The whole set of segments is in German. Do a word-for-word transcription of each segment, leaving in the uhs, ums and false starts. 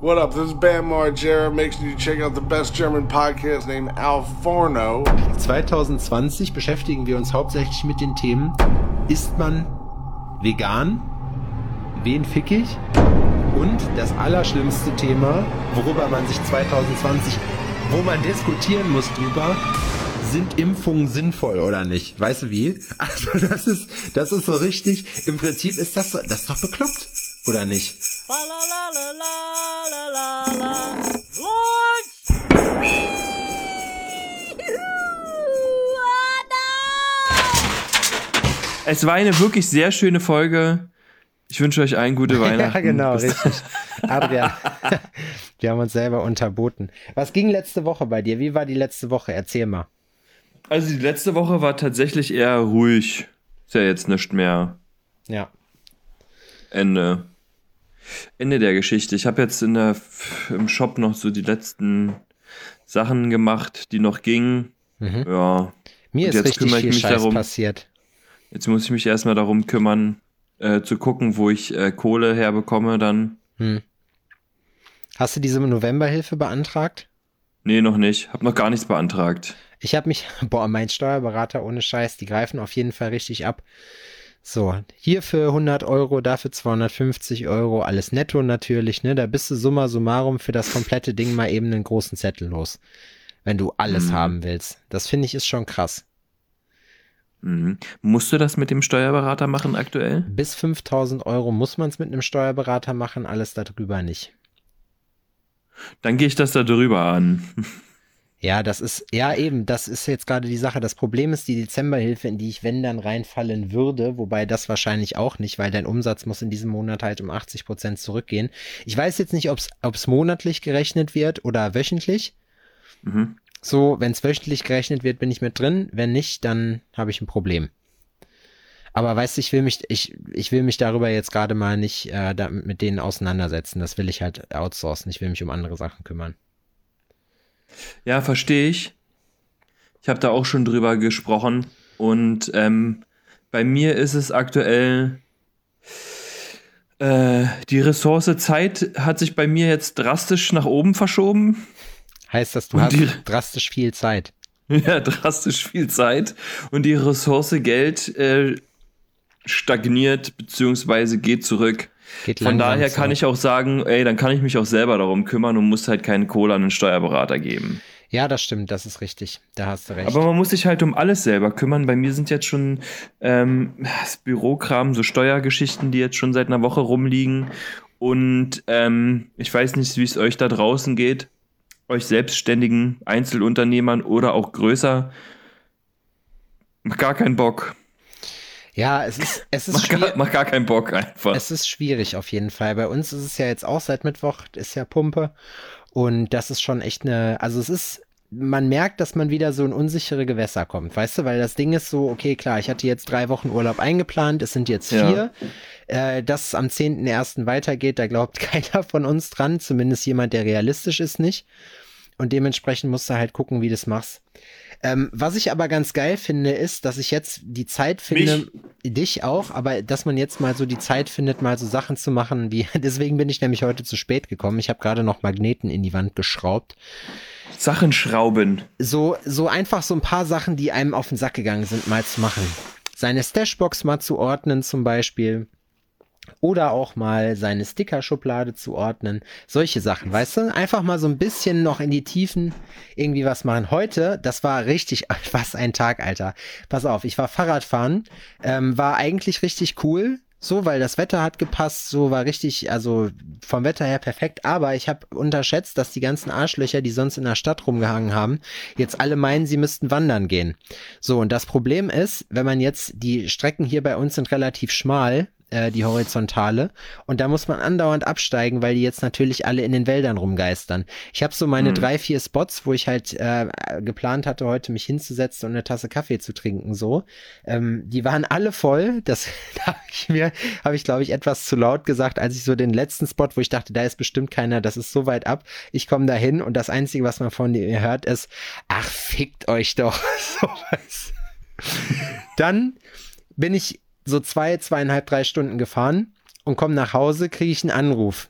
What up? This is Bam Margera. Make sure you check out the best German podcast named Al Forno. zwanzig zwanzig beschäftigen wir uns hauptsächlich mit den Themen: Ist man vegan? Wen fick ich? Und das allerschlimmste Thema, worüber man sich zwanzig zwanzig, wo man diskutieren muss drüber: Sind Impfungen sinnvoll oder nicht? Weißt du wie? Also das ist, das ist so richtig. Im Prinzip ist das, das ist doch bekloppt, oder nicht? Es war eine wirklich sehr schöne Folge. Ich wünsche euch allen gute Weihnachten. Ja, genau, richtig. Adrian, wir haben uns selber unterboten. Was ging letzte Woche bei dir? Wie war die letzte Woche? Erzähl mal. Also die letzte Woche war tatsächlich eher ruhig. Ist ja jetzt nicht mehr. Ja. Ende. Ende der Geschichte. Ich habe jetzt in der, im Shop noch so die letzten Sachen gemacht, die noch gingen. Mhm. Ja. Mir Und ist richtig kümmere ich viel mich Scheiß darum, passiert. Jetzt muss ich mich erstmal darum kümmern, äh, zu gucken, wo ich äh, Kohle herbekomme dann. Hm. Hast du diese Novemberhilfe beantragt? Nee, noch nicht. Hab noch gar nichts beantragt. Ich habe mich, boah, mein Steuerberater ohne Scheiß, die greifen auf jeden Fall richtig ab. So, hier für hundert Euro, dafür zweihundertfünfzig Euro, alles netto natürlich, ne? Da bist du summa summarum für das komplette Ding mal eben einen großen Zettel los, wenn du alles Mhm. haben willst. Das finde ich ist schon krass. Mhm. Musst du das mit dem Steuerberater machen aktuell? Bis fünftausend Euro muss man es mit einem Steuerberater machen, alles darüber nicht. Dann gehe ich das da drüber an. Ja, das ist, ja eben, das ist jetzt gerade die Sache. Das Problem ist die Dezemberhilfe, in die ich, wenn dann, reinfallen würde, wobei das wahrscheinlich auch nicht, weil dein Umsatz muss in diesem Monat halt um achtzig Prozent zurückgehen. Ich weiß jetzt nicht, ob es monatlich gerechnet wird oder wöchentlich. Mhm. So, wenn es wöchentlich gerechnet wird, bin ich mit drin. Wenn nicht, dann habe ich ein Problem. Aber weißt du, ich will mich, ich, ich will mich darüber jetzt gerade mal nicht äh, da, mit denen auseinandersetzen. Das will ich halt outsourcen. Ich will mich um andere Sachen kümmern. Ja, verstehe ich. Ich habe da auch schon drüber gesprochen. Und ähm, bei mir ist es aktuell, äh, die Ressource Zeit hat sich bei mir jetzt drastisch nach oben verschoben. Heißt das, du Und hast die- drastisch viel Zeit. Ja, drastisch viel Zeit. Und die Ressource Geld äh, stagniert beziehungsweise geht zurück. Geht Von langsam daher kann zurück. ich auch sagen, ey, dann kann ich mich auch selber darum kümmern und muss halt keinen Kohle an den Steuerberater geben. Ja, das stimmt, das ist richtig. Da hast du recht. Aber man muss sich halt um alles selber kümmern. Bei mir sind jetzt schon ähm, das Bürokram, so Steuergeschichten, die jetzt schon seit einer Woche rumliegen. Und ähm, ich weiß nicht, wie es euch da draußen geht, euch selbstständigen Einzelunternehmern oder auch größer. Mach gar keinen Bock. Ja, es ist, es ist Mach schwierig. gar, mach gar keinen Bock einfach. Es ist schwierig auf jeden Fall. Bei uns ist es ja jetzt auch seit Mittwoch, ist ja Pumpe. Und das ist schon echt eine, also es ist, man merkt, dass man wieder so in unsichere Gewässer kommt, weißt du? Weil das Ding ist so, okay, klar, ich hatte jetzt drei Wochen Urlaub eingeplant, es sind jetzt vier. Ja. Äh, dass es am zehnten ersten weitergeht, da glaubt keiner von uns dran, zumindest jemand, der realistisch ist, nicht. Und dementsprechend musst du halt gucken, wie du das machst. Ähm, was ich aber ganz geil finde, ist, dass ich jetzt die Zeit finde, dich auch, aber dass man jetzt mal so die Zeit findet, mal so Sachen zu machen, wie, deswegen bin ich nämlich heute zu spät gekommen. Ich habe gerade noch Magneten in die Wand geschraubt. Sachen schrauben. So, so einfach so ein paar Sachen, die einem auf den Sack gegangen sind, mal zu machen. Seine Stashbox mal zu ordnen zum Beispiel. Oder auch mal seine Stickerschublade zu ordnen. Solche Sachen, weißt du? Einfach mal so ein bisschen noch in die Tiefen irgendwie was machen. Heute, das war richtig, was ein Tag, Alter. Pass auf, ich war Fahrradfahren, ähm, war eigentlich richtig cool. So, weil das Wetter hat gepasst, so war richtig, also vom Wetter her perfekt, aber ich habe unterschätzt, dass die ganzen Arschlöcher, die sonst in der Stadt rumgehangen haben, jetzt alle meinen, sie müssten wandern gehen. So, und das Problem ist, wenn man jetzt, die Strecken hier bei uns sind relativ schmal, äh, die horizontale, und da muss man andauernd absteigen, weil die jetzt natürlich alle in den Wäldern rumgeistern. Ich habe so meine Mhm. drei, vier Spots, wo ich halt äh, geplant hatte, heute mich hinzusetzen und eine Tasse Kaffee zu trinken, so. Ähm, die waren alle voll, das habe ich mir, habe ich glaube ich etwas zu laut gesagt, als ich so den letzten Spot, wo ich dachte, da ist bestimmt keiner, das ist so weit ab, ich komme da hin und das Einzige, was man von mir hört, ist, ach, fickt euch doch. So was. Dann bin ich so zwei, zweieinhalb, drei Stunden gefahren und komme nach Hause, kriege ich einen Anruf.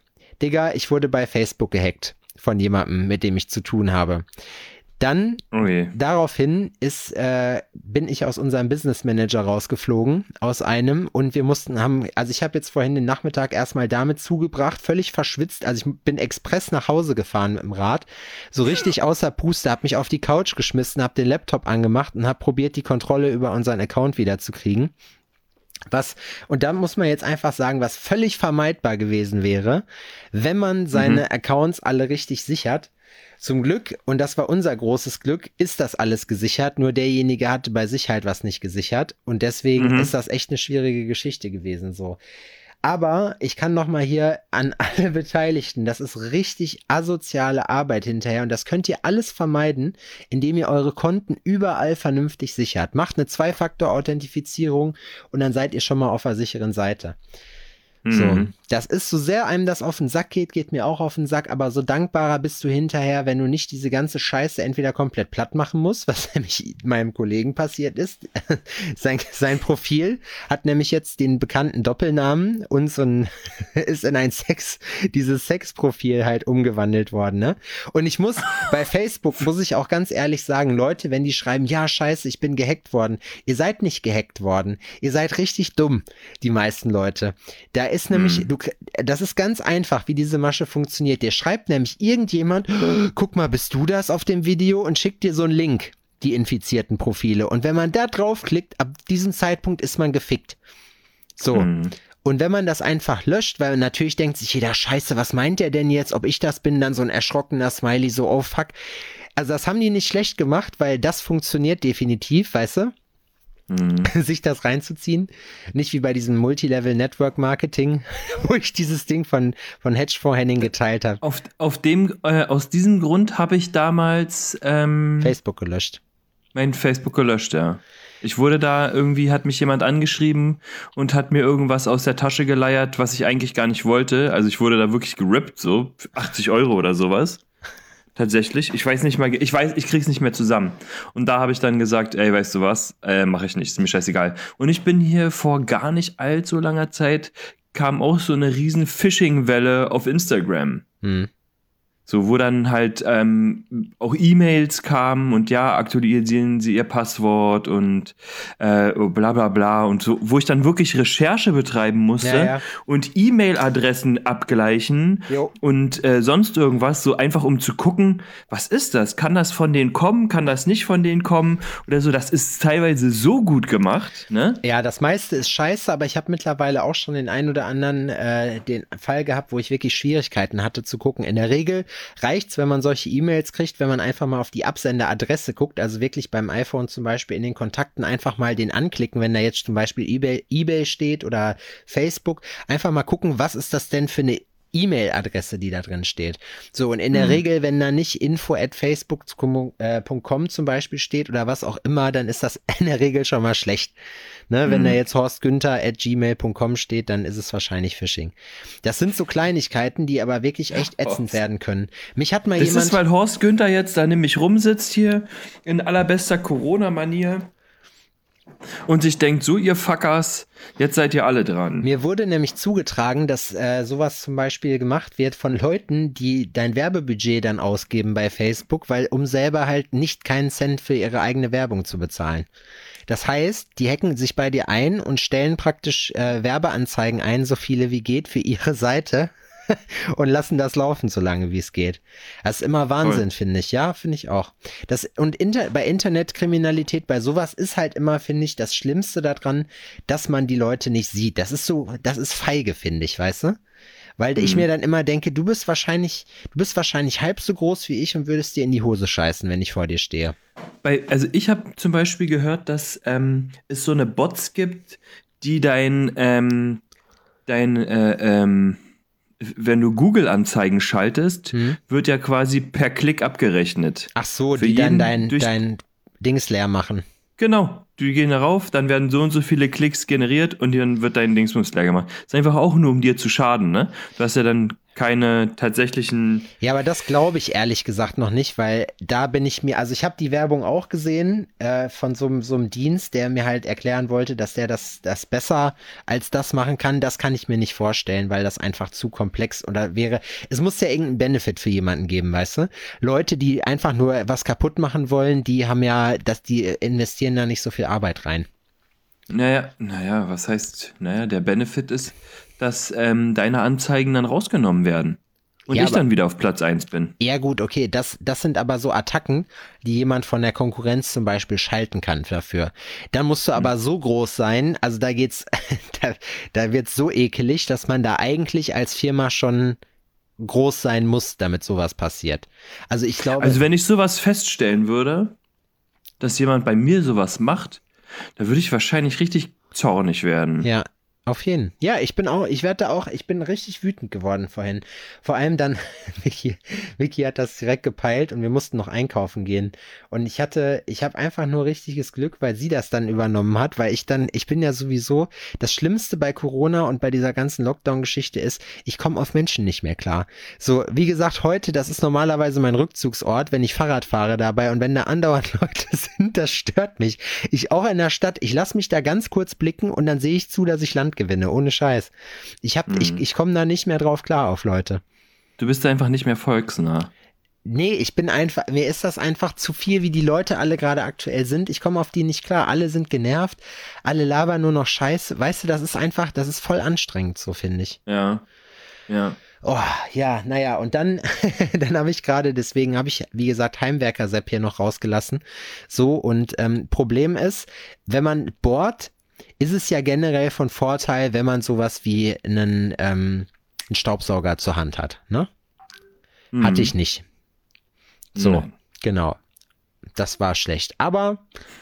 Digga, ich wurde bei Facebook gehackt von jemandem, mit dem ich zu tun habe. Dann, okay. daraufhin ist, äh, bin ich aus unserem Business Manager rausgeflogen, aus einem, und wir mussten, haben, also ich habe jetzt vorhin den Nachmittag erstmal damit zugebracht, völlig verschwitzt, also ich bin express nach Hause gefahren mit dem Rad, so richtig außer Puste, habe mich auf die Couch geschmissen, habe den Laptop angemacht und habe probiert, die Kontrolle über unseren Account wieder zu kriegen. Was, und da muss man jetzt einfach sagen, was völlig vermeidbar gewesen wäre, wenn man seine mhm. Accounts alle richtig sichert. Zum Glück, und das war unser großes Glück, ist das alles gesichert, nur derjenige hatte bei sich halt was nicht gesichert und deswegen mhm. ist das echt eine schwierige Geschichte gewesen so. Aber ich kann noch mal hier an alle Beteiligten, das ist richtig asoziale Arbeit hinterher und das könnt ihr alles vermeiden, indem ihr eure Konten überall vernünftig sichert. Macht eine Zwei-Faktor-Authentifizierung und dann seid ihr schon mal auf der sicheren Seite. So, mhm. das ist, so sehr einem das auf den Sack geht, geht mir auch auf den Sack, aber so dankbarer bist du hinterher, wenn du nicht diese ganze Scheiße entweder komplett platt machen musst, was nämlich meinem Kollegen passiert ist. sein, sein Profil hat nämlich jetzt den bekannten Doppelnamen und so ein, ist in ein Sex, dieses Sexprofil halt umgewandelt worden, ne? Und ich muss, bei Facebook muss ich auch ganz ehrlich sagen, Leute, wenn die schreiben, ja, scheiße, ich bin gehackt worden, ihr seid nicht gehackt worden, ihr seid richtig dumm, die meisten Leute. Da ist nämlich, hm. du, das ist ganz einfach, wie diese Masche funktioniert. Dir schreibt nämlich irgendjemand, guck mal, bist du das auf dem Video, und schickt dir so einen Link, die infizierten Profile. Und wenn man da draufklickt, ab diesem Zeitpunkt ist man gefickt. So. Hm. Und wenn man das einfach löscht, weil natürlich denkt sich jeder, scheiße, was meint der denn jetzt, ob ich das bin, dann so ein erschrockener Smiley, so, oh fuck. Also das haben die nicht schlecht gemacht, weil das funktioniert definitiv, weißt du? Mhm. Sich das reinzuziehen. Nicht wie bei diesem Multilevel-Network-Marketing, wo ich dieses Ding von, von Hedgefonds Henning geteilt habe. Auf, auf dem, äh, aus diesem Grund habe ich damals ähm, Facebook gelöscht. Mein Facebook gelöscht, ja. Ich wurde da, irgendwie hat mich jemand angeschrieben und hat mir irgendwas aus der Tasche geleiert, was ich eigentlich gar nicht wollte. Also ich wurde da wirklich gerippt, so achtzig Euro oder sowas. Tatsächlich. Ich weiß nicht mal, ich weiß, ich krieg's nicht mehr zusammen. Und da habe ich dann gesagt, ey, weißt du was, äh, mache ich nicht, ist mir scheißegal. Und ich bin hier vor gar nicht allzu langer Zeit, kam auch so eine riesen Phishing-Welle auf Instagram. Hm. So, wo dann halt ähm, auch E-Mails kamen und ja, aktualisieren Sie Ihr Passwort und äh, bla bla bla und so, wo ich dann wirklich Recherche betreiben musste ja, ja. und E-Mail-Adressen abgleichen jo. und äh, sonst irgendwas, so einfach um zu gucken, was ist das? Kann das von denen kommen? Kann das nicht von denen kommen? Oder so, das ist teilweise so gut gemacht, ne? Ja, das meiste ist scheiße, aber ich habe mittlerweile auch schon den einen oder anderen äh, den Fall gehabt, wo ich wirklich Schwierigkeiten hatte zu gucken. In der Regel reicht's, wenn man solche E-Mails kriegt, wenn man einfach mal auf die Absenderadresse guckt, also wirklich beim iPhone zum Beispiel in den Kontakten einfach mal den anklicken, wenn da jetzt zum Beispiel eBay, eBay steht oder Facebook, einfach mal gucken, was ist das denn für eine E-Mail-Adresse, die da drin steht. So, und in der mhm. Regel, wenn da nicht info at facebook punkt com zum Beispiel steht oder was auch immer, dann ist das in der Regel schon mal schlecht. Ne, mhm. Wenn da jetzt horstgünther at gmail punkt com steht, dann ist es wahrscheinlich Phishing. Das sind so Kleinigkeiten, die aber wirklich echt ätzend oh. werden können. Mich hat mal das jemand... Das ist, weil Horst Günther jetzt da nämlich rumsitzt hier in allerbester Corona-Manier und sich denkt, so ihr Fuckers, jetzt seid ihr alle dran. Mir wurde nämlich zugetragen, dass äh, sowas zum Beispiel gemacht wird von Leuten, die dein Werbebudget dann ausgeben bei Facebook, weil um selber halt nicht keinen Cent für ihre eigene Werbung zu bezahlen. Das heißt, die hacken sich bei dir ein und stellen praktisch äh, Werbeanzeigen ein, so viele wie geht, für ihre Seite und lassen das laufen, so lange wie es geht. Das ist immer Wahnsinn, finde ich. Ja, finde ich auch. Das, und inter, bei Internetkriminalität, bei sowas ist halt immer, finde ich, das Schlimmste daran, dass man die Leute nicht sieht. Das ist so, das ist feige, finde ich, weißt du? Weil mhm. ich mir dann immer denke, du bist wahrscheinlich, du bist wahrscheinlich halb so groß wie ich und würdest dir in die Hose scheißen, wenn ich vor dir stehe. Bei, also ich habe zum Beispiel gehört, dass ähm, es so eine Bots gibt, die dein, ähm, dein, äh, ähm, wenn du Google-Anzeigen schaltest, hm. wird ja quasi per Klick abgerechnet. Ach so, Für die dann dein, dein Dings leer machen. Genau. die gehen darauf, dann werden so und so viele Klicks generiert und dann wird dein Dingsbums leer gemacht. Das ist einfach auch nur, um dir zu schaden, ne? Du hast ja dann keine tatsächlichen... Ja, aber das glaube ich ehrlich gesagt noch nicht, weil da bin ich mir, also ich habe die Werbung auch gesehen äh, von so, so einem Dienst, der mir halt erklären wollte, dass der das, das besser als das machen kann. Das kann ich mir nicht vorstellen, weil das einfach zu komplex oder wäre. Es muss ja irgendeinen Benefit für jemanden geben, weißt du? Leute, die einfach nur was kaputt machen wollen, die haben ja, dass die investieren da nicht so viel Arbeit rein. Naja, naja, was heißt, naja, der Benefit ist, dass ähm, deine Anzeigen dann rausgenommen werden und Ja, ich aber- dann wieder auf Platz eins bin. Ja gut, okay, das, das sind aber so Attacken, die jemand von der Konkurrenz zum Beispiel schalten kann dafür. Dann musst du aber so groß sein, also da geht's, da, da wird's so ekelig, dass man da eigentlich als Firma schon groß sein muss, damit sowas passiert. Also ich glaube, Also wenn ich sowas feststellen würde, dass jemand bei mir sowas macht, da würde ich wahrscheinlich richtig zornig werden. ja, auf jeden. Ja, ich bin auch, ich werde da auch, ich bin richtig wütend geworden vorhin. Vor allem dann, Vicky, Vicky hat das direkt gepeilt und wir mussten noch einkaufen gehen. Und ich hatte, ich habe einfach nur richtiges Glück, weil sie das dann übernommen hat, weil ich dann, ich bin ja sowieso, das Schlimmste bei Corona und bei dieser ganzen Lockdown-Geschichte ist, ich komme auf Menschen nicht mehr klar. So, wie gesagt, heute, das ist normalerweise mein Rückzugsort, wenn ich Fahrrad fahre dabei und wenn da andauernd Leute sind, das stört mich. Ich auch in der Stadt, ich lasse mich da ganz kurz blicken und dann sehe ich zu, dass ich Land gewinne, ohne Scheiß. Ich hab, Mhm. ich, ich komme da nicht mehr drauf klar auf Leute. Du bist einfach nicht mehr volksnah. Nee, ich bin einfach, mir ist das einfach zu viel, wie die Leute alle gerade aktuell sind. Ich komme auf die nicht klar. Alle sind genervt, alle labern nur noch Scheiße. Weißt du, das ist einfach, das ist voll anstrengend, so finde ich. Ja, ja. Oh, ja, naja, und dann, dann habe ich gerade, deswegen habe ich, wie gesagt, Heimwerker-Sepp hier noch rausgelassen. So, und ähm, Problem ist, wenn man bohrt, ist es ja generell von Vorteil, wenn man sowas wie einen, ähm, einen Staubsauger zur Hand hat, ne? Hm. Hatte ich nicht. So, Nein. genau. Das war schlecht. Aber,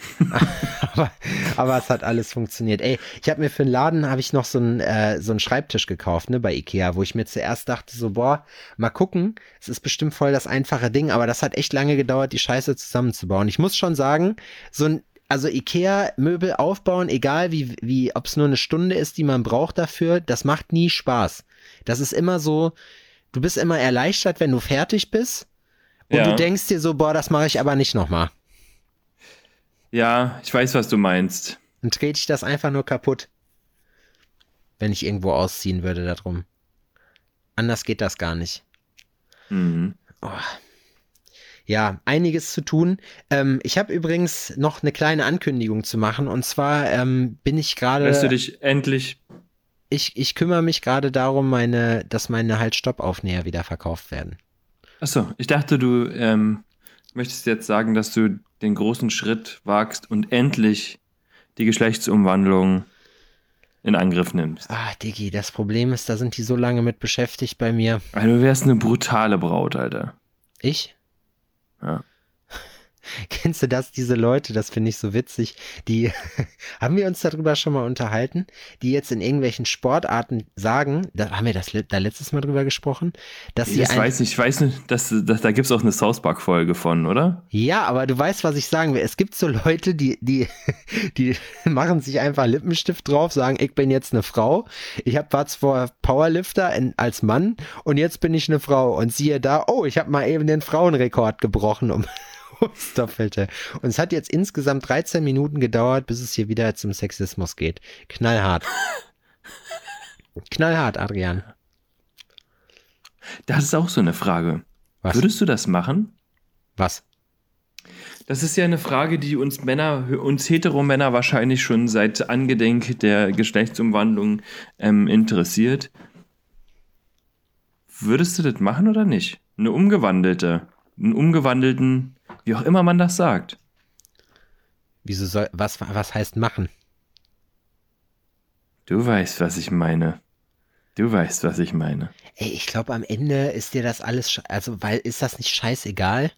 aber, aber es hat alles funktioniert. Ey, ich habe mir für den Laden, habe ich noch so einen, äh, so einen Schreibtisch gekauft, ne, bei Ikea, wo ich mir zuerst dachte, so, boah, mal gucken, es ist bestimmt voll das einfache Ding, aber das hat echt lange gedauert, die Scheiße zusammenzubauen. Ich muss schon sagen, so ein, also Ikea-Möbel aufbauen, egal wie, wie, ob es nur eine Stunde ist, die man braucht dafür, das macht nie Spaß. Das ist immer so, du bist immer erleichtert, wenn du fertig bist. Und Ja. du denkst dir so, boah, das mache ich aber nicht nochmal. Ja, ich weiß, was du meinst. Dann trete ich das einfach nur kaputt. Wenn ich irgendwo ausziehen würde darum. Anders geht das gar nicht. Mhm. Ja, einiges zu tun. Ähm, ich habe übrigens noch eine kleine Ankündigung zu machen. Und zwar ähm, bin ich Lässt du gerade, dich endlich... ich, ich kümmere mich gerade darum, meine, dass meine Halt-Stopp-Aufnäher wieder verkauft werden. Achso, ich dachte, du ähm, möchtest jetzt sagen, dass du den großen Schritt wagst und endlich die Geschlechtsumwandlung in Angriff nimmst. Ah, Diggi, das Problem ist, da sind die so lange mit beschäftigt bei mir. Also du wärst eine brutale Braut, Alter. Ich? Ja. Kennst du das, diese Leute, das finde ich so witzig, die, haben wir uns darüber schon mal unterhalten, die jetzt in irgendwelchen Sportarten sagen, da haben wir das le- da letztes Mal drüber gesprochen, dass sie Das ein, weiß nicht, ich weiß nicht, dass, dass, da gibt es auch eine South Park-Folge von, oder? ja, aber du weißt, was ich sagen will. Es gibt so Leute, die, die, die machen sich einfach Lippenstift drauf, sagen, ich bin jetzt eine Frau, ich hab war zwar Powerlifter in, als Mann und jetzt bin ich eine Frau und siehe da, oh, ich habe mal eben den Frauenrekord gebrochen um ums Doppelte. Und es hat jetzt insgesamt dreizehn Minuten gedauert, bis es hier wieder zum Sexismus geht. Knallhart. Knallhart, Adrian. Das ist auch so eine Frage. Was? Würdest du das machen? Was? Das ist ja eine Frage, die uns Männer, uns Heteromänner wahrscheinlich schon seit Angedenk der Geschlechtsumwandlung ähm, interessiert. Würdest du das machen oder nicht? Eine umgewandelte, einen umgewandelten, wie auch immer man das sagt. Wieso soll, was, was heißt machen? Du weißt, was ich meine. Du weißt, was ich meine. Ey, ich glaube, am Ende ist dir das alles, sche- also, weil, ist das nicht scheißegal?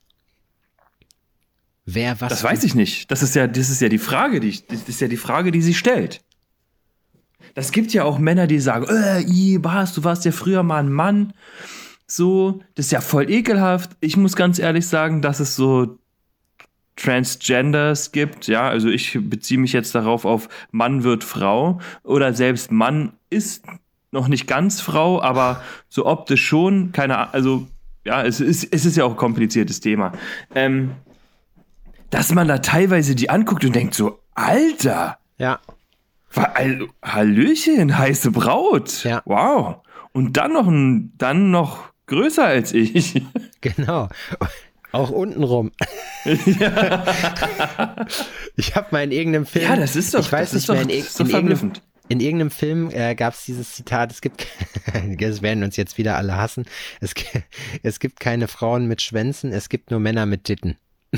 Wer was. Das weiß ich nicht. Das ist ja, das ist ja die Frage, die ich, das ist ja die Frage, die sie stellt. Das gibt ja auch Männer, die sagen, äh, i, was, du warst ja früher mal ein Mann. So, das ist ja voll ekelhaft. Ich muss ganz ehrlich sagen, das ist so Transgenders gibt, ja, also ich beziehe mich jetzt darauf auf Mann wird Frau oder selbst Mann ist noch nicht ganz Frau, aber so optisch schon, keine Ahnung, also ja, es ist, es ist ja auch ein kompliziertes Thema. Ähm, dass man da teilweise die anguckt und denkt so, Alter, Ja. also, Hallöchen, heiße Braut, Ja. wow. Und dann noch ein, dann noch größer als ich. Genau. Auch untenrum. Ja. Ich habe mal in irgendeinem Film. Ja, das ist doch, ich weiß das nicht ist doch, mehr, in, das ir- ist doch in, irgendeinem, verblüffend. in irgendeinem Film äh, gab es dieses Zitat, es gibt, es werden uns jetzt wieder alle hassen, es, gi- es gibt keine Frauen mit Schwänzen, es gibt nur Männer mit Titten.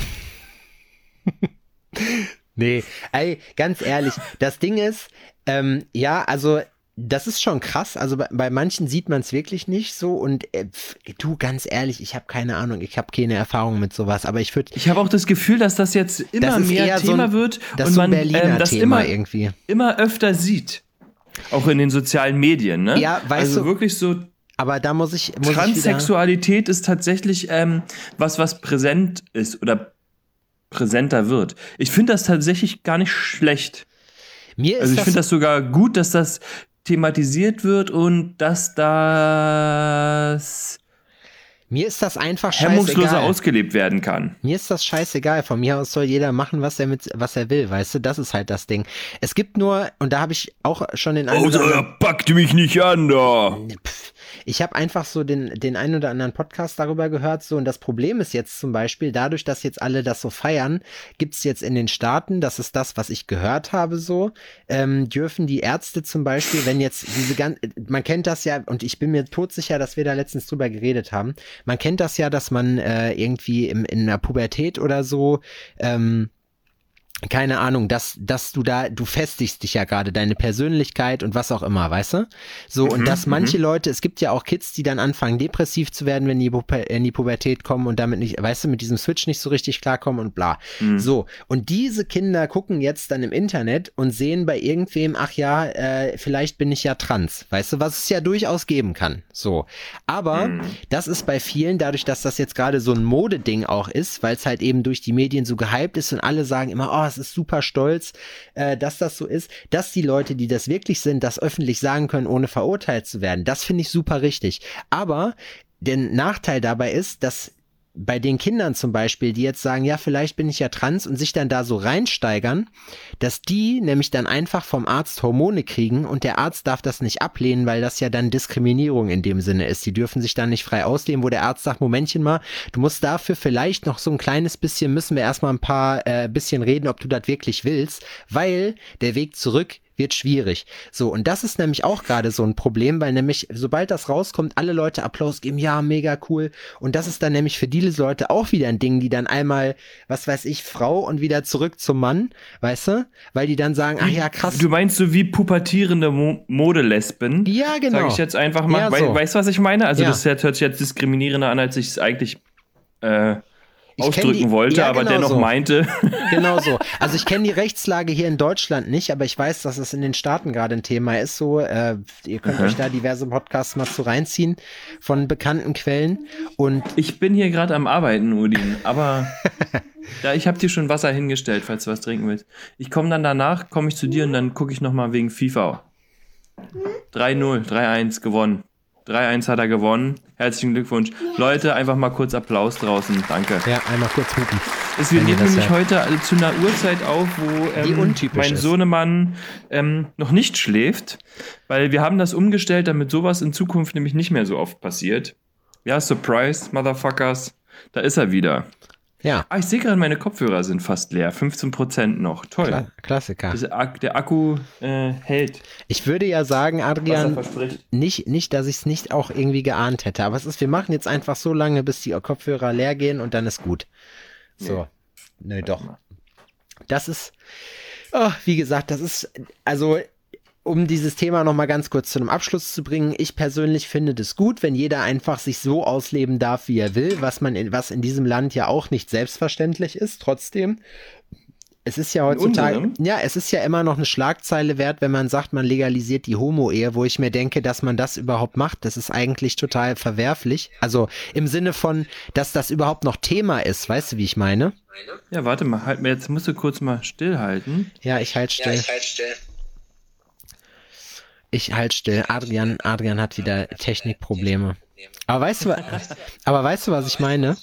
Nee, ey, ganz ehrlich, das Ding ist, ähm, ja, also das ist schon krass, also bei, bei manchen sieht man es wirklich nicht so und äh, pf, du, ganz ehrlich, ich habe keine Ahnung, ich habe keine Erfahrung mit sowas, aber ich würde, Ich habe auch das Gefühl, dass das jetzt immer das ist mehr eher Thema so ein, wird das und so ein man Berliner ähm, das Thema immer, irgendwie. immer öfter sieht. Auch in den sozialen Medien, ne? Ja, weißt also du, wirklich so, aber da muss ich, muss ich wieder, Transsexualität ist tatsächlich ähm, was, was präsent ist oder präsenter wird. Ich finde das tatsächlich gar nicht schlecht. mir ist Also ich das, finde das sogar gut, dass das thematisiert wird und dass das mir ist das einfach hemmungsloser scheißegal. ausgelebt werden kann. Mir ist das scheißegal. Von mir aus soll jeder machen, was er mit, was er will, weißt du? Das ist halt das Ding. Es gibt nur, und da habe ich auch schon den einen oder anderen, packt mich nicht an da. Pff, ich habe einfach so den, den einen oder anderen Podcast darüber gehört, so, und das Problem ist jetzt zum Beispiel, dadurch, dass jetzt alle das so feiern, gibt's jetzt in den Staaten, das ist das, was ich gehört habe, so, ähm, dürfen die Ärzte zum Beispiel, wenn jetzt diese ganze, man kennt das ja, und ich bin mir todsicher, dass wir da letztens drüber geredet haben, man kennt das ja, dass man äh, irgendwie im, in der Pubertät oder so, ähm, keine Ahnung, dass, dass du da, du festigst dich ja gerade, deine Persönlichkeit und was auch immer, weißt du? So, Mhm, und dass manche mhm. Leute, es gibt ja auch Kids, die dann anfangen, depressiv zu werden, wenn die Puber- in die Pubertät kommen und damit nicht, weißt du, mit diesem Switch nicht so richtig klarkommen und bla. Mhm. So, und diese Kinder gucken jetzt dann im Internet und sehen bei irgendwem, ach ja, äh, vielleicht bin ich ja trans, weißt du, was es ja durchaus geben kann. So, aber Mhm. das ist bei vielen, dadurch, dass das jetzt gerade so ein Modeding auch ist, weil es halt eben durch die Medien so gehypt ist und alle sagen immer, oh, es ist super stolz, äh, dass das so ist, dass die Leute, die das wirklich sind, das öffentlich sagen können, ohne verurteilt zu werden. Das finde ich super richtig. Aber der Nachteil dabei ist, dass bei den Kindern zum Beispiel, die jetzt sagen, ja, vielleicht bin ich ja trans und sich dann da so reinsteigern, dass die nämlich dann einfach vom Arzt Hormone kriegen und der Arzt darf das nicht ablehnen, weil das ja dann Diskriminierung in dem Sinne ist. Die dürfen sich dann nicht frei ausleben, wo der Arzt sagt, Momentchen mal, du musst dafür vielleicht noch so ein kleines bisschen, müssen wir erstmal ein paar äh, bisschen reden, ob du das wirklich willst, weil der Weg zurück wird schwierig. So, und das ist nämlich auch gerade so ein Problem, weil nämlich, sobald das rauskommt, alle Leute Applaus geben, ja, mega cool. Und das ist dann nämlich für diese Leute auch wieder ein Ding, die dann einmal, was weiß ich, Frau und wieder zurück zum Mann, weißt du? Weil die dann sagen, ach ja, krass. Du meinst so wie pubertierende Mo Modelesben? Ja, genau. Sag ich jetzt einfach mal. Ja, Wei so. Weißt du, was ich meine? Also Ja. das hört sich jetzt diskriminierender an, als ich es eigentlich äh, Ich kenn ausdrücken die- wollte, ja, aber genau dennoch so. meinte. Genau so. Also ich kenne die Rechtslage hier in Deutschland nicht, aber ich weiß, dass es in den Staaten gerade ein Thema ist. So, äh, ihr könnt Aha. euch da diverse Podcasts mal zu reinziehen von bekannten Quellen. Und Ich bin hier gerade am Arbeiten, Udin, aber da, ich habe dir schon Wasser hingestellt, falls du was trinken willst. Ich komme dann danach, komme ich zu dir und dann gucke ich nochmal wegen FIFA. drei null, drei eins gewonnen. drei eins hat er gewonnen. Herzlichen Glückwunsch. Leute, einfach mal kurz Applaus draußen. Danke. ja, einmal kurz hupen. Es, wir Wenn ihr nehmen das nämlich hört. heute also zu einer Uhrzeit auf, wo Die ähm, untypisch mein ist. Sohnemann ähm, noch nicht schläft, weil wir haben das umgestellt, damit sowas in Zukunft nämlich nicht mehr so oft passiert. Ja, Surprise, Motherfuckers. Da ist er wieder. Ja, Ah, ich sehe gerade, meine Kopfhörer sind fast leer. fünfzehn Prozent noch. Toll. Kla Klassiker. Das, Ak- der Akku äh, hält, Ich würde ja sagen, was er Adrian, verspricht. nicht, nicht, dass ich es nicht auch irgendwie geahnt hätte, aber es ist, wir machen jetzt einfach so lange, bis die Kopfhörer leer gehen und dann ist gut. So. Nö, doch. Das ist, oh, wie gesagt, das ist, also, um dieses Thema nochmal ganz kurz zu einem Abschluss zu bringen, ich persönlich finde das gut, wenn jeder einfach sich so ausleben darf, wie er will, was man in, was in diesem Land ja auch nicht selbstverständlich ist, trotzdem. Es ist ja heutzutage, ja, es ist ja immer noch eine Schlagzeile wert, wenn man sagt, man legalisiert die Homo-Ehe, wo ich mir denke, dass man das überhaupt macht. Das ist eigentlich total verwerflich. Also im Sinne von, dass das überhaupt noch Thema ist. Weißt du, wie ich meine? Ja, warte mal, halt mir, jetzt musst du kurz mal stillhalten. Ja, ich halt still. Ja, ich halt still. Ich halt still. Adrian, Adrian hat wieder Technikprobleme. Aber weißt du, wa- aber weißt du, was ich meine?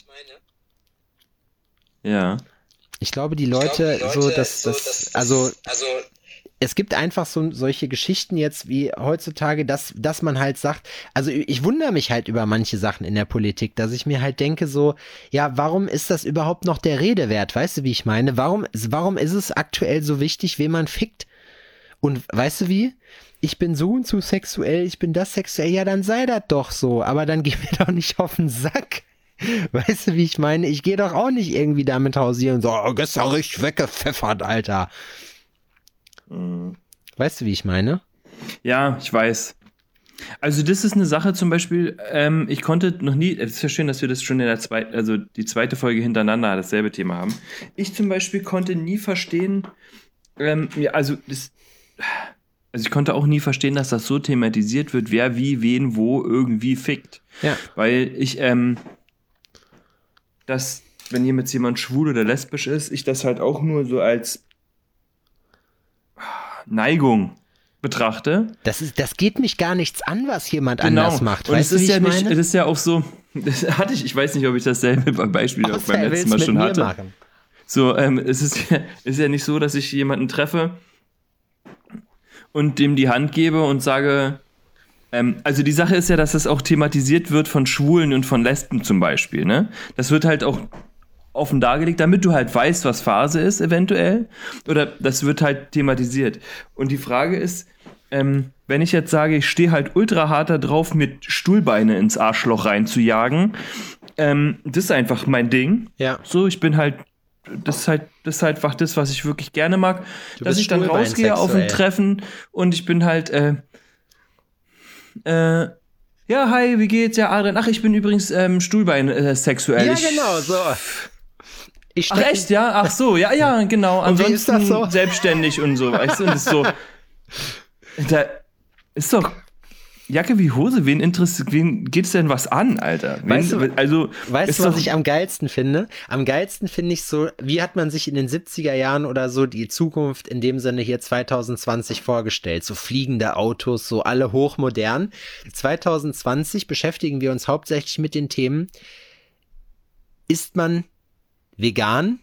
Ja. Ich glaube, die Leute, so, dass das, also, also es gibt einfach so solche Geschichten jetzt wie heutzutage, dass, dass man halt sagt, also ich wundere mich halt über manche Sachen in der Politik, dass ich mir halt denke so, ja, warum ist das überhaupt noch der Rede wert? Weißt du, wie ich meine? Warum, warum ist es aktuell so wichtig, wen man fickt? Und weißt du wie? Ich bin so und so sexuell, ich bin das sexuell, ja, dann sei das doch so, aber dann geh mir doch nicht auf den Sack. Weißt du, wie ich meine? Ich gehe doch auch nicht irgendwie damit hausieren und so, oh, gestern richtig weggepfeffert, Alter. Mhm. Weißt du, wie ich meine? Ja, ich weiß. Also das ist eine Sache zum Beispiel, ähm, ich konnte noch nie, es ist ja schön, dass wir das schon in der zweiten, also die zweite Folge hintereinander dasselbe Thema haben. Ich zum Beispiel konnte nie verstehen, ähm, ja, also das, also ich konnte auch nie verstehen, dass das so thematisiert wird, wer wie, wen, wo irgendwie fickt. Ja. Weil ich, ähm, dass, wenn jetzt jemand schwul oder lesbisch ist, ich das halt auch nur so als Neigung betrachte. Das ist, das geht mich gar nichts an, was jemand Genau. anders macht. Und Weißt es du, ist wie ja ich nicht, meine? es ist ja auch so, das hatte ich, ich weiß nicht, ob ich dasselbe beim Beispiel auch Außer beim er letzten will's Mal schon mit mir hatte. machen. So, ähm, es ist ja, ist ja nicht so, dass ich jemanden treffe und dem die Hand gebe und sage, ähm, also die Sache ist ja, dass das auch thematisiert wird von Schwulen und von Lesben zum Beispiel, ne? Das wird halt auch offen dargelegt, damit du halt weißt, was Phase ist eventuell, oder das wird halt thematisiert. Und die Frage ist, ähm, wenn ich jetzt sage, ich stehe halt ultra hart da drauf, mit Stuhlbeine ins Arschloch reinzujagen, ähm, das ist einfach mein Ding. Ja. So, ich bin halt, das ist halt, das ist halt einfach das, was ich wirklich gerne mag, Du dass bist ich dann rausgehe auf ein stuhlbeinsexuell. Treffen und ich bin halt, äh, äh, ja, hi, wie geht's? Ja, Adrian, ach, ich bin übrigens ähm, Stuhlbein äh, sexuell. Ja, Ich- genau, so. Ich Ach steck- echt, ja? Ach so, ja, ja, genau. Und wie Ansonsten ist das so? selbstständig und so, weißt du? Und das ist so, da ist doch Jacke wie Hose. Wen interessiert, wen geht's denn was an, Alter? Wen, Weißt du- also, Weißt ist du, was doch- ich am geilsten finde? Am geilsten finde ich so, wie hat man sich in den siebziger Jahren oder so die Zukunft in dem Sinne hier zwanzig zwanzig vorgestellt? So fliegende Autos, so alle hochmodern. zwanzig zwanzig beschäftigen wir uns hauptsächlich mit den Themen, ist man vegan?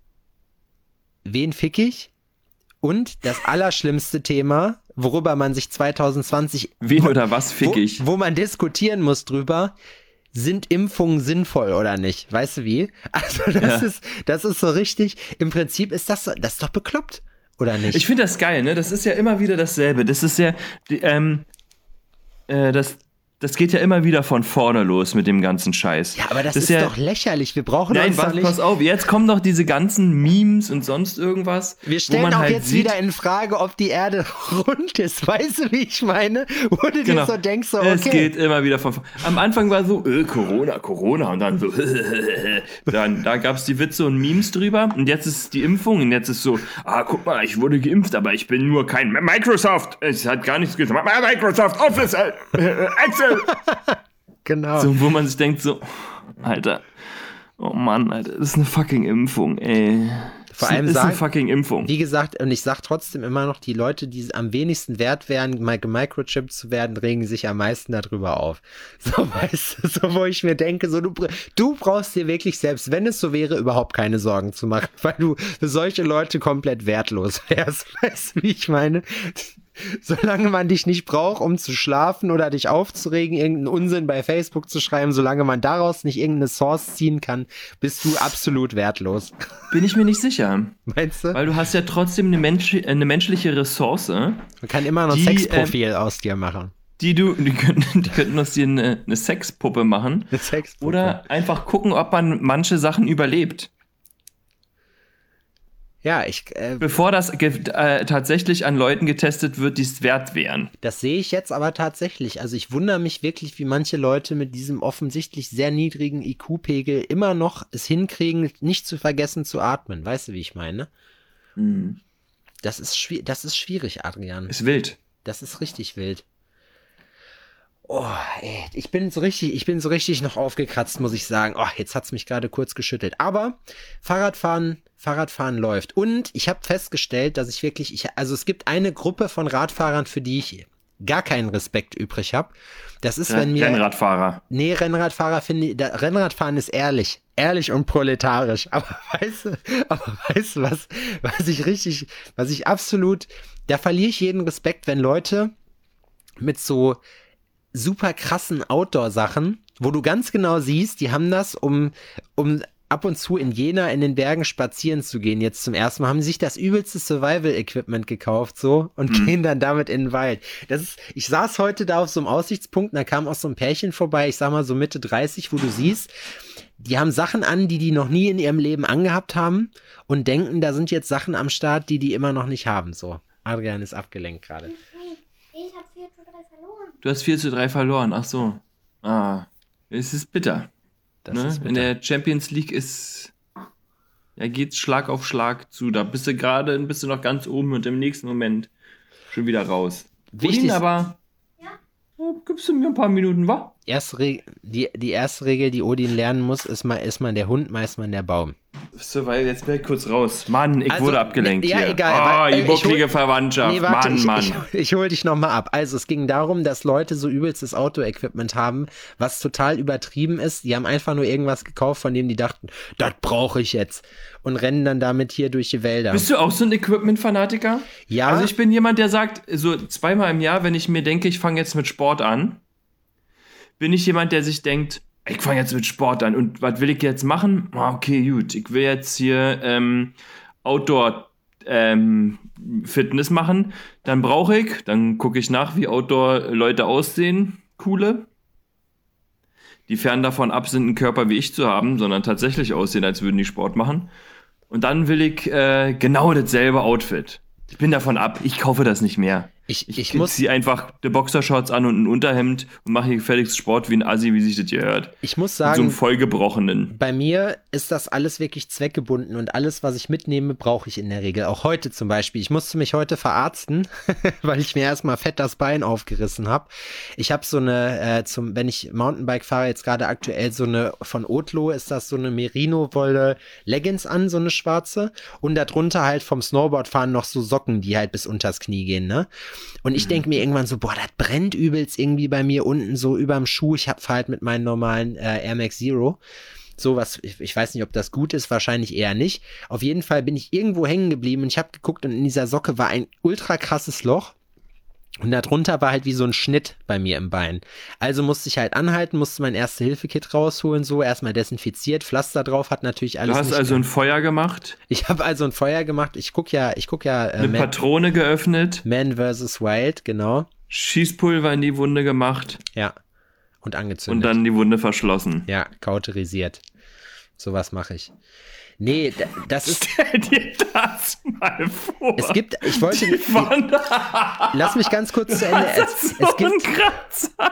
Wen fick ich? Und das allerschlimmste Thema, worüber man sich zwanzig zwanzig Wen oder was fick wo, ich? Wo man diskutieren muss drüber, sind Impfungen sinnvoll oder nicht? Weißt du wie? Also das Ja. ist, das ist so richtig, im Prinzip ist das, so- das ist doch bekloppt, oder nicht? Ich finde das geil, ne? Das ist ja immer wieder dasselbe. Das ist ja, die, ähm, äh, das, das geht ja immer wieder von vorne los mit dem ganzen Scheiß. ja, aber das, ist ja, doch lächerlich. Wir brauchen Nein, uns doch was, nicht. pass auf, jetzt kommen doch diese ganzen Memes und sonst irgendwas. Wir wo stellen man auch halt jetzt sieht, wieder in Frage, ob die Erde rund ist. Weißt du, wie ich meine? Wo du Genau. dir so denkst, so, Es okay. geht immer wieder von. Am Anfang war so, äh, Corona, Corona und dann so, dann da gab es die Witze und Memes drüber und jetzt ist die Impfung und jetzt ist so, ah, guck mal, ich wurde geimpft, aber ich bin nur kein Microsoft. Es hat gar nichts gesagt. Microsoft Office, äh, Excel. Genau. So, wo man sich denkt so, Alter, oh Mann, Alter, das ist eine fucking Impfung, ey. Vor Das allem ist eine sagen- fucking Impfung. Wie gesagt, und ich sag trotzdem immer noch, die Leute, die am wenigsten wert wären, mi- gemicrochippt zu werden, regen sich am meisten darüber auf. So, weißt du, so, wo ich mir denke, so, du, br- du brauchst dir wirklich, selbst wenn es so wäre, überhaupt keine Sorgen zu machen, weil du für solche Leute komplett wertlos wärst. Weißt du, wie ich meine? Solange man dich nicht braucht, um zu schlafen oder dich aufzuregen, irgendeinen Unsinn bei Facebook zu schreiben, solange man daraus nicht irgendeine Source ziehen kann, bist du absolut wertlos. Bin ich mir nicht sicher. Meinst du? Weil du hast ja trotzdem eine, Mensch, eine menschliche Ressource, Man kann immer noch ein Die, Sexprofil aus dir machen. die du, die könnten, die könnten aus dir eine, eine Sexpuppe machen. Eine Sexpuppe. Oder einfach gucken, ob man manche Sachen überlebt. Ja, ich, äh, Bevor das ge- äh, tatsächlich an Leuten getestet wird, die es wert wären. das sehe ich jetzt aber tatsächlich. Also ich wundere mich wirklich, wie manche Leute mit diesem offensichtlich sehr niedrigen I Q-Pegel immer noch es hinkriegen, nicht zu vergessen zu atmen. Weißt du, wie ich meine? Mhm. Das ist, schwi- das ist schwierig, Adrian. Ist wild. Das ist richtig wild. Oh, ey, ich bin so richtig, ich bin so richtig noch aufgekratzt, muss ich sagen. Oh, jetzt hat's mich gerade kurz geschüttelt. Aber Fahrradfahren, Fahrradfahren läuft. Und ich habe festgestellt, dass ich wirklich, ich, also es gibt eine Gruppe von Radfahrern, für die ich gar keinen Respekt übrig habe. Das ist, wenn mir... Rennradfahrer. Nee, Rennradfahrer finde ich, da, Rennradfahren ist ehrlich. Ehrlich und proletarisch. Aber weißt du, aber weißt du, was, was ich richtig, was ich absolut, da verliere ich jeden Respekt, wenn Leute mit so super krassen Outdoor-Sachen, wo du ganz genau siehst, die haben das, um, um ab und zu in Jena in den Bergen spazieren zu gehen. Jetzt zum ersten Mal haben sie sich das übelste Survival-Equipment gekauft, so, und mhm. gehen dann damit in den Wald. Das ist, ich saß heute da auf so einem Aussichtspunkt, und da kam auch so ein Pärchen vorbei, ich sag mal so Mitte dreißig, wo du siehst, die haben Sachen an, die die noch nie in ihrem Leben angehabt haben und denken, da sind jetzt Sachen am Start, die die immer noch nicht haben, so. Adrian ist abgelenkt gerade. Ich habe vier zu drei verloren. Du hast vier zu drei verloren, ach so. Ah, es ist bitter. Das Ne? ist bitter. In der Champions League ist, ja, geht's Schlag auf Schlag zu. Da bist du gerade, bist du noch ganz oben und im nächsten Moment schon wieder raus. Wichtig, Odin, aber, Ja. oh, gibst du mir ein paar Minuten, wa? erste Re- die, die erste Regel, die Odin lernen muss, ist mal, ist man der Hund, meist man der Baum. So, weil jetzt bin ich kurz raus. Mann, ich Also, wurde abgelenkt ja, hier. egal, Ah, weil, äh, die ich bucklige hol- Verwandtschaft. Nee, warte, Mann, ich, Mann. ich, ich hole dich nochmal ab. Also es ging darum, dass Leute so übelstes Auto-Equipment haben, was total übertrieben ist. Die haben einfach nur irgendwas gekauft, von dem die dachten, das brauche ich jetzt. Und rennen dann damit hier durch die Wälder. Bist du auch so ein Equipment-Fanatiker? Ja. Also ich bin jemand, der sagt, so zweimal im Jahr, wenn ich mir denke, ich fange jetzt mit Sport an, bin ich jemand, der sich denkt, ich fange jetzt mit Sport an und was will ich jetzt machen? Ah, okay, gut, ich will jetzt hier ähm, Outdoor ähm, Fitness machen, dann brauche ich, dann gucke ich nach, wie Outdoor-Leute aussehen, coole, die fern davon ab sind, einen Körper wie ich zu haben, sondern tatsächlich aussehen, als würden die Sport machen. Und dann will ich äh, genau dasselbe Outfit. Ich bin davon ab, ich kaufe das nicht mehr. Ich, ich, Ich, muss, ziehe einfach die Boxershorts an und ein Unterhemd und mache hier gefälligst Sport wie ein Assi, wie sich das hier hört. ich muss Mit so einem sagen, vollgebrochenen. bei mir ist das alles wirklich zweckgebunden und alles, was ich mitnehme, brauche ich in der Regel. Auch heute zum Beispiel. Ich musste mich heute verarzten, weil ich mir erstmal fett das Bein aufgerissen habe. Ich habe so eine, äh, zum, wenn ich Mountainbike fahre, jetzt gerade aktuell so eine, von Otlo ist das so eine Merino-Wolle Leggings an, so eine schwarze. Und darunter halt vom Snowboardfahren noch so Socken, die halt bis unters Knie gehen, ne? Und ich denke mir irgendwann so, boah, das brennt übelst irgendwie bei mir unten so überm Schuh. Ich hab halt mit meinen normalen äh, Air Max Zero. Sowas, ich, ich weiß nicht, ob das gut ist, wahrscheinlich eher nicht. Auf jeden Fall bin ich irgendwo hängen geblieben und ich habe geguckt und in dieser Socke war ein ultra krasses Loch. Und darunter war halt wie so ein Schnitt bei mir im Bein. Also musste ich halt anhalten, musste mein Erste-Hilfe-Kit rausholen, so erstmal desinfiziert, Pflaster drauf, hat natürlich alles Du hast nicht also ein gehabt. Feuer gemacht, Ich habe also ein Feuer gemacht. Ich guck ja, ich guck ja äh, eine Man, Patrone geöffnet, Man versus. Wild, genau. Schießpulver in die Wunde gemacht Ja. Und und angezündet. dann die Wunde verschlossen. Ja, kauterisiert. Sowas mache ich. Nee, d- das ist. Stell dir das mal vor. Es gibt, ich wollte. Die Wanda. Lass mich ganz kurz zu Ende. Das Es, ist es so gibt. ein Kratzer.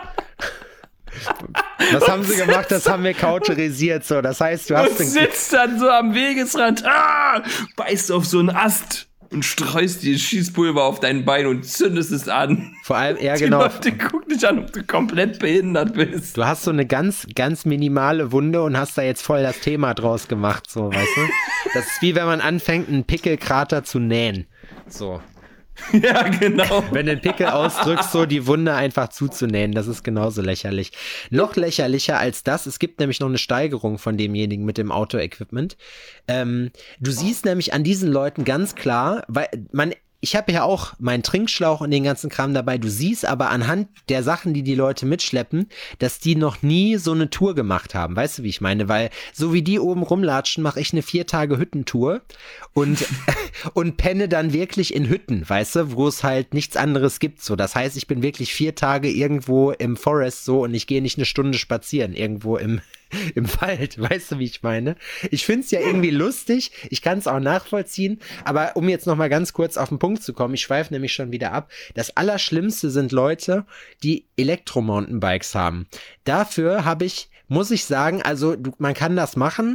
Was haben sie gemacht? Das haben wir kauterisiert. So, das heißt, du hast Und den, sitzt dann so am Wegesrand, ah, beißt auf so einen Ast und streust dir Schießpulver auf dein Bein und zündest es an. vor allem, ja Die genau. Leute gucken dich an, ob du komplett behindert bist. Du hast so eine ganz, ganz minimale Wunde und hast da jetzt voll das Thema draus gemacht, so, weißt du? Das ist wie wenn man anfängt, einen Pickelkrater zu nähen. So. Ja, genau. Wenn du den Pickel ausdrückst, so die Wunde einfach zuzunähen, das ist genauso lächerlich. Noch lächerlicher als das, es gibt nämlich noch eine Steigerung von demjenigen mit dem Auto-Equipment. Ähm, du siehst nämlich an diesen Leuten ganz klar, weil man, ich habe ja auch meinen Trinkschlauch und den ganzen Kram dabei, du siehst aber anhand der Sachen, die die Leute mitschleppen, dass die noch nie so eine Tour gemacht haben, weißt du, wie ich meine? Weil so wie die oben rumlatschen, mache ich eine vier Tage Hüttentour und und penne dann wirklich in Hütten, weißt du, wo es halt nichts anderes gibt. So, das heißt, ich bin wirklich vier Tage irgendwo im Forest so und ich gehe nicht eine Stunde spazieren irgendwo im im Wald, weißt du, wie ich meine? Ich find's ja irgendwie lustig, ich kann es auch nachvollziehen, aber um jetzt noch mal ganz kurz auf den Punkt zu kommen, ich schweife nämlich schon wieder ab, das Allerschlimmste sind Leute, die Elektro-Mountainbikes haben. Dafür habe ich, muss ich sagen, also du, man kann das machen,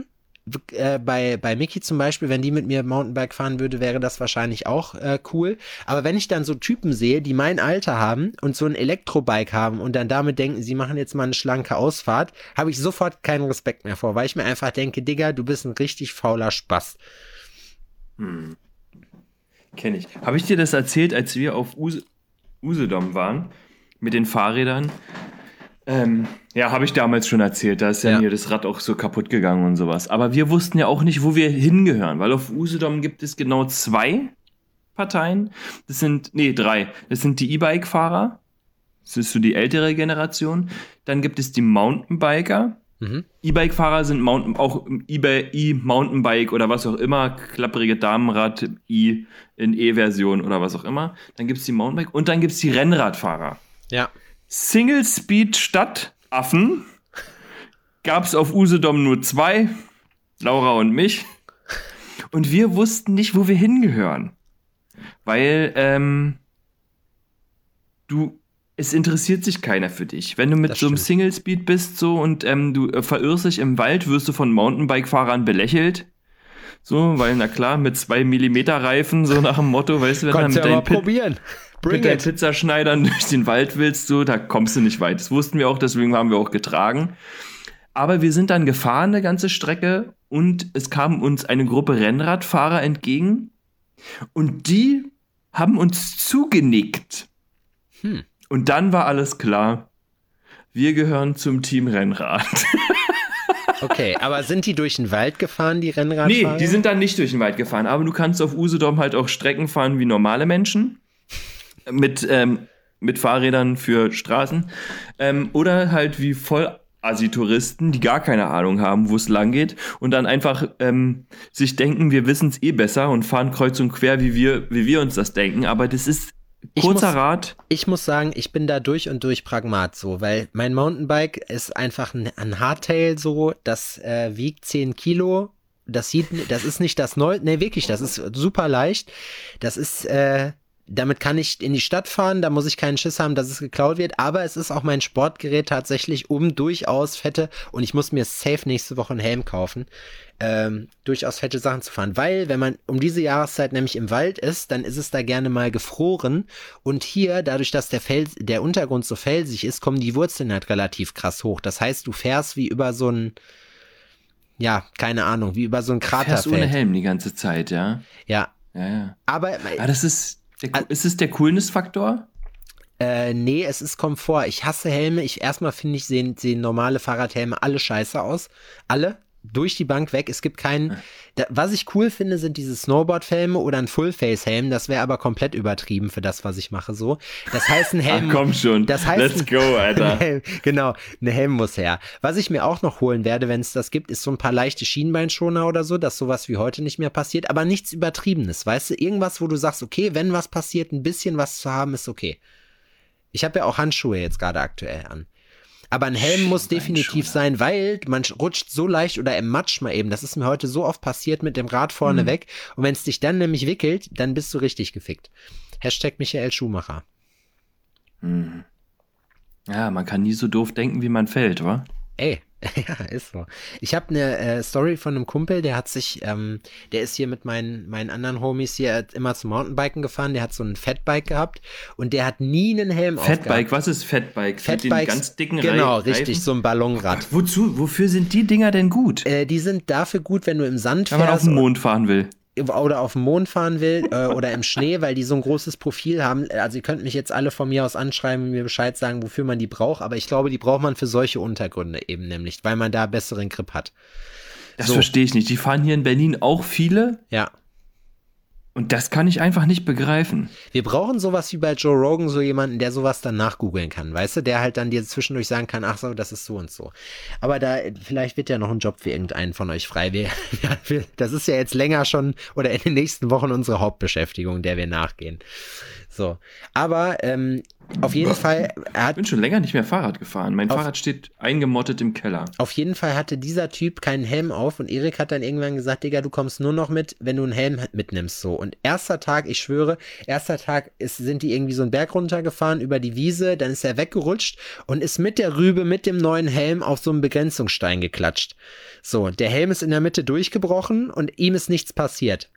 äh, bei, bei Mickey zum Beispiel, wenn die mit mir Mountainbike fahren würde, wäre das wahrscheinlich auch äh, cool. Aber wenn ich dann so Typen sehe, die mein Alter haben und so ein Elektrobike haben und dann damit denken, sie machen jetzt mal eine schlanke Ausfahrt, habe ich sofort keinen Respekt mehr vor, weil ich mir einfach denke, Digga, du bist ein richtig fauler Spaß. Hm. Kenne ich. Habe ich dir das erzählt, als wir auf Use- Usedom waren mit den Fahrrädern? Ähm, ja, habe ich damals schon erzählt. Da ist ja, Ja. mir das Rad auch so kaputt gegangen und sowas. Aber wir wussten ja auch nicht, wo wir hingehören, weil auf Usedom gibt es genau zwei Parteien. Das sind, nee, drei. Das sind die E-Bike-Fahrer. Das ist so die ältere Generation. Dann gibt es die Mountainbiker. Mhm. E-Bike-Fahrer sind Mountain, auch eBay, E-Mountainbike oder was auch immer, klapprige Damenrad, E in E-Version oder was auch immer. Dann gibt es die Mountainbike und dann gibt es die Rennradfahrer. Ja. Single-Speed-Stadtaffen gab es auf Usedom nur zwei, Laura und mich. Und wir wussten nicht, wo wir hingehören. Weil, ähm, du, es interessiert sich keiner für dich. Wenn du mit Das so einem stimmt. Single-Speed bist so und ähm, du äh, verirrst dich im Wald, wirst du von Mountainbike-Fahrern belächelt. So, weil, na klar, mit zwei Millimeter Reifen, so nach dem Motto, weißt du, wenn du Kannst mit ja mal deinen Pit probieren. Bring mit deinen it. Pizzaschneidern durch den Wald willst, so, da kommst du nicht weit. Das wussten wir auch, deswegen haben wir auch getragen. Aber wir sind dann gefahren eine ganze Strecke und es kam uns eine Gruppe Rennradfahrer entgegen und die haben uns zugenickt. Hm. Und dann war alles klar. Wir gehören zum Team Rennrad. Okay, aber sind die durch den Wald gefahren, die Rennradfahrer? Nee, die sind dann nicht durch den Wald gefahren. Aber du kannst auf Usedom halt auch Strecken fahren wie normale Menschen. Mit, ähm, mit Fahrrädern für Straßen. Ähm, oder halt wie Voll-Assi-Touristen, die gar keine Ahnung haben, wo es lang geht. Und dann einfach ähm, sich denken, wir wissen es eh besser und fahren kreuz und quer, wie wir, wie wir uns das denken. Aber das ist Ich kurzer muss- Rat. Ich muss sagen, ich bin da durch und durch Pragmat so, weil mein Mountainbike ist einfach ein, ein Hardtail so, das äh, wiegt zehn Kilo. Das sieht, das ist nicht das Neu, ne wirklich, das ist super leicht. Das ist, äh, damit kann ich in die Stadt fahren, da muss ich keinen Schiss haben, dass es geklaut wird, aber es ist auch mein Sportgerät tatsächlich, um durchaus fette, und ich muss mir safe nächste Woche einen Helm kaufen, ähm, durchaus fette Sachen zu fahren, weil wenn man um diese Jahreszeit nämlich im Wald ist, dann ist es da gerne mal gefroren und hier, dadurch, dass der Fels, der Untergrund so felsig ist, kommen die Wurzeln halt relativ krass hoch. Das heißt, du fährst wie über so ein, ja, keine Ahnung, wie über so ein Fährst Kraterfeld. ohne Helm die ganze Zeit, ja. Ja, Ja, ja. aber Ah, das ist, der, ist es der Coolness-Faktor? Äh, nee, es ist Komfort. Ich hasse Helme. Ich erstmal finde ich, sehen, sehen normale Fahrradhelme alle scheiße aus. Alle. Durch die Bank weg. Es gibt keinen. Da, was ich cool finde, sind diese Snowboard-Helme oder ein Full-Face-Helm. Das wäre aber komplett übertrieben für das, was ich mache so. Das heißt, ein Helm. Ach komm schon, Das heißt, let's go, Alter. Ein Helm, genau, ein Helm muss her. Was ich mir auch noch holen werde, wenn es das gibt, ist so ein paar leichte Schienbeinschoner oder so, dass sowas wie heute nicht mehr passiert, aber nichts Übertriebenes, weißt du? Irgendwas, wo du sagst, okay, wenn was passiert, ein bisschen was zu haben, ist okay. Ich habe ja auch Handschuhe jetzt gerade aktuell an. Aber ein Helm muss definitiv sein, weil man rutscht so leicht oder im Matsch mal eben. Das ist mir heute so oft passiert mit dem Rad vorne Mhm. weg. Und wenn es dich dann nämlich wickelt, dann bist du richtig gefickt. Hashtag Michael Schumacher. Hm. Ja, man kann nie so doof denken, wie man fällt, wa? Ey, ja, ist so. Ich habe eine äh, Story von einem Kumpel, der hat sich, ähm, der ist hier mit meinen, meinen anderen Homies hier immer zum Mountainbiken gefahren, der hat so ein Fatbike gehabt und der hat nie einen Helm Fatbike, aufgehabt. was ist Fatbike? Mit den Fatbikes, ganz dicken genau, Reifen? richtig, so ein Ballonrad. Wozu? Wofür sind die Dinger denn gut? Äh, die sind dafür gut, wenn du im Sand Wenn man auf fährst den Mond fahren will. oder auf dem Mond fahren will äh, oder im Schnee, weil die so ein großes Profil haben. Also ihr könnt mich jetzt alle von mir aus anschreiben und mir Bescheid sagen, wofür man die braucht, aber ich glaube, die braucht man für solche Untergründe eben nämlich, weil man da besseren Grip hat. Das So. verstehe ich nicht. Die fahren hier in Berlin auch viele Ja. und das kann ich einfach nicht begreifen. Wir brauchen sowas wie bei Joe Rogan, so jemanden, der sowas dann nachgoogeln kann, weißt du, der halt dann dir zwischendurch sagen kann, ach so, das ist so und so. Aber da, vielleicht wird ja noch ein Job für irgendeinen von euch frei. Wir, ja, wir, das ist ja jetzt länger schon oder in den nächsten Wochen unsere Hauptbeschäftigung, der wir nachgehen. So, aber ähm, auf jeden Fall, er Ich hat bin schon länger nicht mehr Fahrrad gefahren. Mein Auf- Fahrrad steht eingemottet im Keller. Auf jeden Fall hatte dieser Typ keinen Helm auf und Erik hat dann irgendwann gesagt, Digga, du kommst nur noch mit, wenn du einen Helm mitnimmst, so. Und erster Tag, ich schwöre, erster Tag ist, sind die irgendwie so einen Berg runtergefahren über die Wiese, dann ist er weggerutscht und ist mit der Rübe, mit dem neuen Helm auf so einen Begrenzungsstein geklatscht. So, der Helm ist in der Mitte durchgebrochen und ihm ist nichts passiert.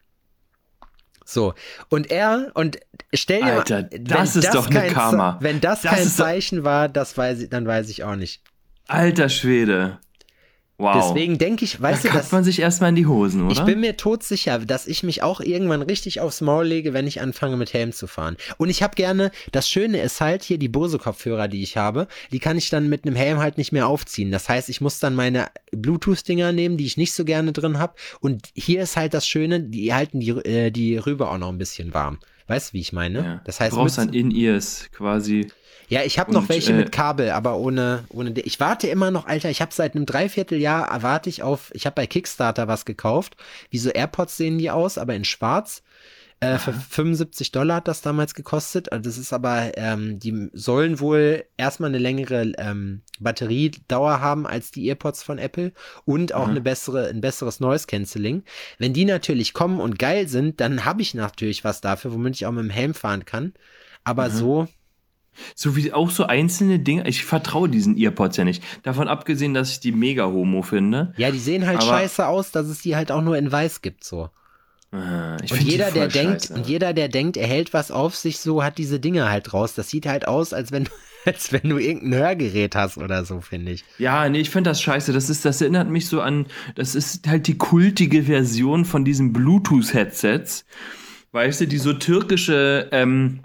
So, und er, und stell dir Alter, mal, wenn das ist doch eine kein Ze- Karma. Wenn das, Das kein ist doch- Zeichen war, das weiß ich, dann weiß ich auch nicht. Alter Schwede. Wow. Deswegen denke ich, da weißt du, kackt dass man sich erstmal in die Hosen, oder? ich bin mir todsicher, dass ich mich auch irgendwann richtig aufs Maul lege, wenn ich anfange mit Helm zu fahren. Und ich habe gerne, das Schöne ist halt hier die Bose-Kopfhörer, die ich habe, die kann ich dann mit einem Helm halt nicht mehr aufziehen. Das heißt, ich muss dann meine Bluetooth-Dinger nehmen, die ich nicht so gerne drin habe. Und hier ist halt das Schöne, die halten die, äh, die Rübe auch noch ein bisschen warm. Weißt du, wie ich meine? ja. Das heißt, du brauchst mit- dann In-Ears quasi. ja, ich habe noch Und, welche äh, mit Kabel, aber ohne, ohne. Ich warte immer noch, Alter. Ich habe seit einem Dreivierteljahr warte ich auf. Ich habe bei Kickstarter was gekauft. Wie so AirPods sehen die aus, aber in Schwarz. Äh, für fünfundsiebzig Dollar hat das damals gekostet. Also das ist aber, ähm, die sollen wohl erstmal eine längere ähm, Batteriedauer haben als die AirPods von Apple und auch Mhm. eine bessere, ein besseres Noise Cancelling. Wenn die natürlich kommen und geil sind, dann habe ich natürlich was dafür, womit ich auch mit dem Helm fahren kann. Aber Mhm. so. So wie auch so einzelne Dinge. Ich vertraue diesen Earpods ja nicht. Davon abgesehen, dass ich die mega homo finde. Ja, die sehen halt Aber- scheiße aus, dass es die halt auch nur in weiß gibt, so. Ah, ich Und find die jeder, der voll denkt, scheiße. und jeder, der denkt, er hält was auf sich, so hat diese Dinger halt raus. Das sieht halt aus, als wenn, als wenn du irgendein Hörgerät hast oder so, finde ich. Ja, nee, ich finde das scheiße. Das ist, das erinnert mich so an, das ist halt die kultige Version von diesen Bluetooth-Headsets. Weißt du, die so türkische, ähm,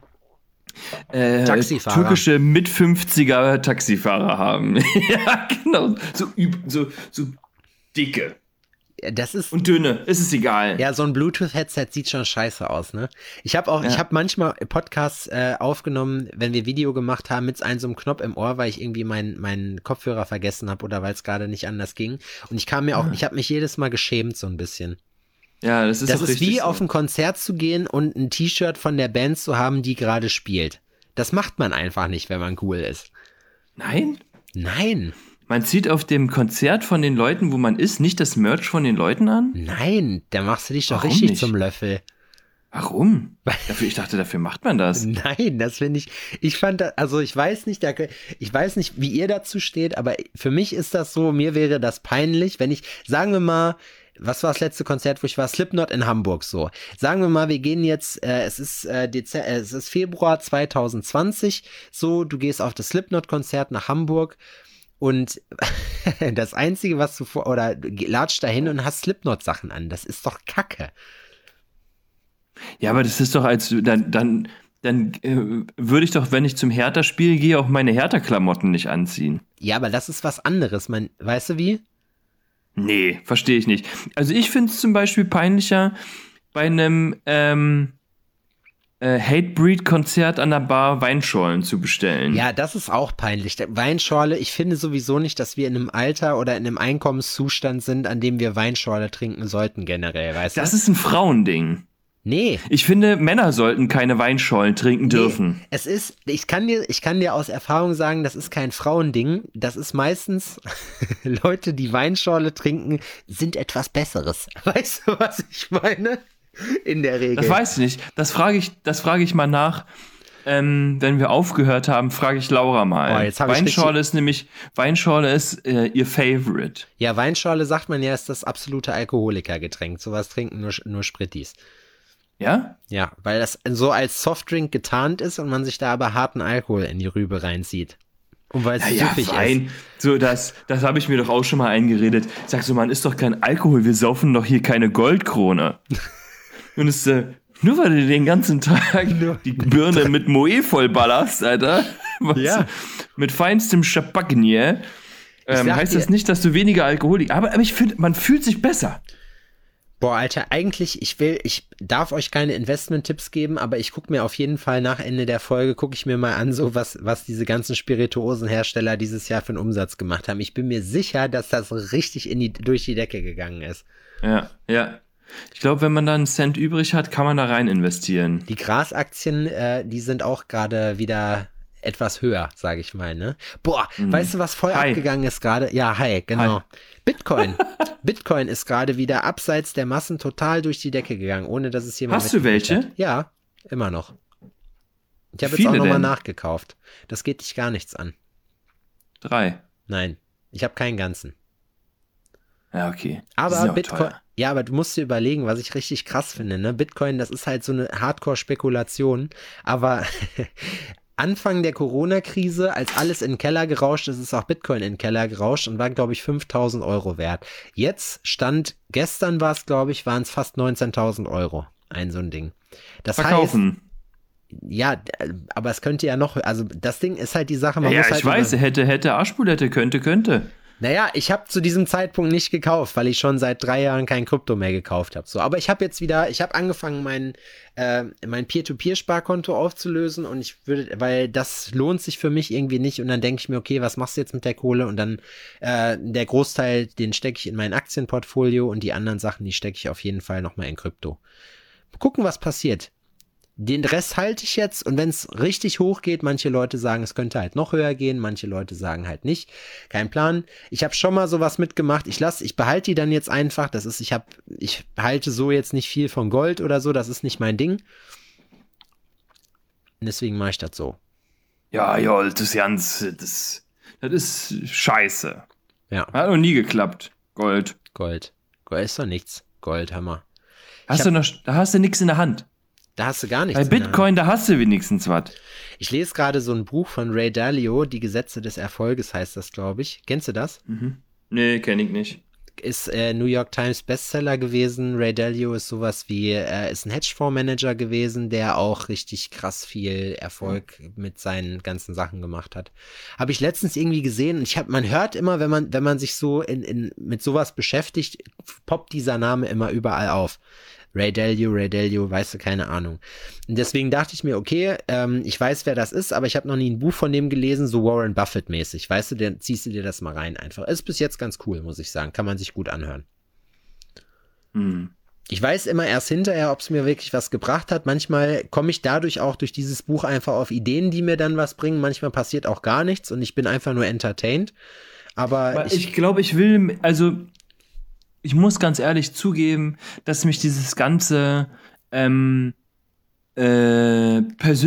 äh, Taxifahrer. türkische mit fünfziger Taxifahrer haben. Ja, genau. So, üb- so, so dicke Ja, Das ist, und dünne. Es ist egal. ja, so ein Bluetooth-Headset sieht schon scheiße aus, ne? Ich habe auch, Ja. ich habe manchmal Podcasts äh, aufgenommen, wenn wir Video gemacht haben, mit einem so einem Knopf im Ohr, weil ich irgendwie meinen meinen Kopfhörer vergessen habe oder weil es gerade nicht anders ging. Und ich kam mir auch, ich habe mich jedes Mal geschämt so ein bisschen. Ja, das ist Das auch ist richtig wie so. auf ein Konzert zu gehen und ein T-Shirt von der Band zu haben, die gerade spielt. Das macht man einfach nicht, wenn man cool ist. Nein? Nein, Man zieht auf dem Konzert von den Leuten, wo man ist, nicht das Merch von den Leuten an? nein, da machst du dich doch Warum richtig nicht? zum Löffel. Warum? Dafür, ich dachte, dafür macht man das. Nein, das finde ich, ich fand, da, also ich weiß nicht, da, ich weiß nicht, wie ihr dazu steht, aber für mich ist das so, mir wäre das peinlich, wenn ich, sagen wir mal, was war das letzte Konzert, wo ich war? Slipknot in Hamburg, so. Sagen wir mal, wir gehen jetzt, äh, es ist äh, Dez- äh, es ist Februar zwanzig zwanzig, so, du gehst auf das Slipknot-Konzert nach Hamburg und das Einzige, was du vor, oder du latscht dahin und hast Slipknot-Sachen an, das ist doch Kacke. Ja, aber das ist doch als, dann, dann, dann äh, würde ich doch, wenn ich zum Hertha-Spiel gehe, auch meine Hertha-Klamotten nicht anziehen. Ja, aber das ist was anderes, man, weißt du wie? Nee, verstehe ich nicht. Also ich finde es zum Beispiel peinlicher, bei einem ähm, äh, Hatebreed-Konzert an der Bar Weinschorlen zu bestellen. Ja, das ist auch peinlich. Der Weinschorle, ich finde sowieso nicht, dass wir in einem Alter oder in einem Einkommenszustand sind, an dem wir Weinschorle trinken sollten generell, weißt Das du? ist ein Frauending. Nee. Ich finde, Männer sollten keine Weinschorlen trinken dürfen. Nee, es ist, ich kann dir, ich kann dir aus Erfahrung sagen, das ist kein Frauending. Das ist meistens Leute, die Weinschorle trinken, sind etwas Besseres. Weißt du, was ich meine? In der Regel. Das weiß ich nicht. Das frage ich, das frage ich mal nach. Ähm, wenn wir aufgehört haben, frage ich Laura mal. Oh, jetzt hab ich Weinschorle ist nämlich, Weinschorle ist äh, ihr Favorite. Ja, Weinschorle sagt man ja, ist das absolute Alkoholikergetränk. Sowas trinken nur, nur Sprittis. Ja? Ja, weil das so als Softdrink getarnt ist und man sich da aber harten Alkohol in die Rübe reinzieht. Und weil es Ja, süffig ist. fein. So, das, das habe ich mir doch auch schon mal eingeredet. Sagst du, man ist doch kein Alkohol, wir saufen doch hier keine Goldkrone. Und es äh, nur weil du den ganzen Tag die Birne mit Moe vollballerst, Alter. Was, Ja. Mit feinstem Champagner. Ähm, sag heißt dir- das nicht, dass du weniger Alkoholik. Aber, aber ich finde, man fühlt sich besser. Boah, Alter, eigentlich, ich will, ich darf euch keine Investment-Tipps geben, aber ich gucke mir auf jeden Fall nach Ende der Folge, gucke ich mir mal an, so was, was diese ganzen Spirituosenhersteller dieses Jahr für einen Umsatz gemacht haben. Ich bin mir sicher, dass das richtig in die, durch die Decke gegangen ist. Ja, ja. Ich glaube, wenn man da einen Cent übrig hat, kann man da rein investieren. Die Gras-Aktien, äh, die sind auch gerade wieder etwas höher, sage ich mal, ne? Boah, mhm. weißt du, was voll Hi. abgegangen ist gerade? Ja, hi, genau. Hi. Bitcoin. Bitcoin ist gerade wieder abseits der Massen total durch die Decke gegangen, ohne dass es jemand Hast du welche? Hat. Ja, immer noch. Ich habe jetzt Viele auch nochmal denn? nachgekauft. Das geht dich gar nichts an. Drei. Nein, ich habe keinen ganzen. Ja, okay. Aber Bitcoin, ja, aber du musst dir überlegen, was ich richtig krass finde, ne? Bitcoin, das ist halt so eine Hardcore-Spekulation, aber Anfang der Corona-Krise, als alles in den Keller gerauscht ist, ist auch Bitcoin in den Keller gerauscht und war, glaube ich, fünftausend Euro wert. Jetzt stand, gestern war es, glaube ich, waren es fast neunzehntausend Euro. Ein so ein Ding. Das Verkaufen. Heißt, ja, aber es könnte ja noch, also das Ding ist halt die Sache, man ja, muss ja, halt ich weiß, immer, hätte, hätte, Arschbulette, könnte, könnte. Naja, ich habe zu diesem Zeitpunkt nicht gekauft, weil ich schon seit drei Jahren kein Krypto mehr gekauft habe. So, aber ich habe jetzt wieder, ich habe angefangen, mein, äh, mein Peer-to-Peer-Sparkonto aufzulösen und ich würde, weil das lohnt sich für mich irgendwie nicht und dann denke ich mir, okay, was machst du jetzt mit der Kohle? Und dann äh, der Großteil, den stecke ich in mein Aktienportfolio und die anderen Sachen, die stecke ich auf jeden Fall nochmal in Krypto. Gucken, was passiert. Den Rest halte ich jetzt und wenn es richtig hoch geht, manche Leute sagen, es könnte halt noch höher gehen, manche Leute sagen halt nicht. Kein Plan. Ich habe schon mal sowas mitgemacht. Ich lasse, ich behalte die dann jetzt einfach. Das ist, ich habe, ich halte so jetzt nicht viel von Gold oder so. Das ist nicht mein Ding. Und deswegen mache ich das so. Ja, ja, das ist ganz, das, das ist scheiße. Ja. Hat noch nie geklappt. Gold. Gold. Gold ist doch nichts. Gold, Hammer. Hast hab, du noch, da hast du nichts in der Hand. Da hast du gar nichts. Bei Bitcoin, da hast du wenigstens was. Ich lese gerade so ein Buch von Ray Dalio, Die Gesetze des Erfolges heißt das, glaube ich. Kennst du das? Mhm. Nee, kenne ich nicht. Ist äh, New York Times Bestseller gewesen. Ray Dalio ist sowas wie, äh, ist ein Hedgefondsmanager gewesen, der auch richtig krass viel Erfolg mhm. mit seinen ganzen Sachen gemacht hat. Habe ich letztens irgendwie gesehen und ich habe, man hört immer, wenn man, wenn man sich so in, in, mit sowas beschäftigt, poppt dieser Name immer überall auf. Ray Dalio, Ray Dalio, weißt du, keine Ahnung. Und deswegen dachte ich mir, okay, ähm, ich weiß, wer das ist, aber ich habe noch nie ein Buch von dem gelesen, so Warren Buffett-mäßig. Weißt du, dann ziehst du dir das mal rein einfach. Ist bis jetzt ganz cool, muss ich sagen. Kann man sich gut anhören. Hm. Ich weiß immer erst hinterher, ob es mir wirklich was gebracht hat. Manchmal komme ich dadurch auch durch dieses Buch einfach auf Ideen, die mir dann was bringen. Manchmal passiert auch gar nichts und ich bin einfach nur entertained. Aber, Aber ich, ich glaube, ich will, also ich muss ganz ehrlich zugeben, dass mich dieses ganze ähm, äh,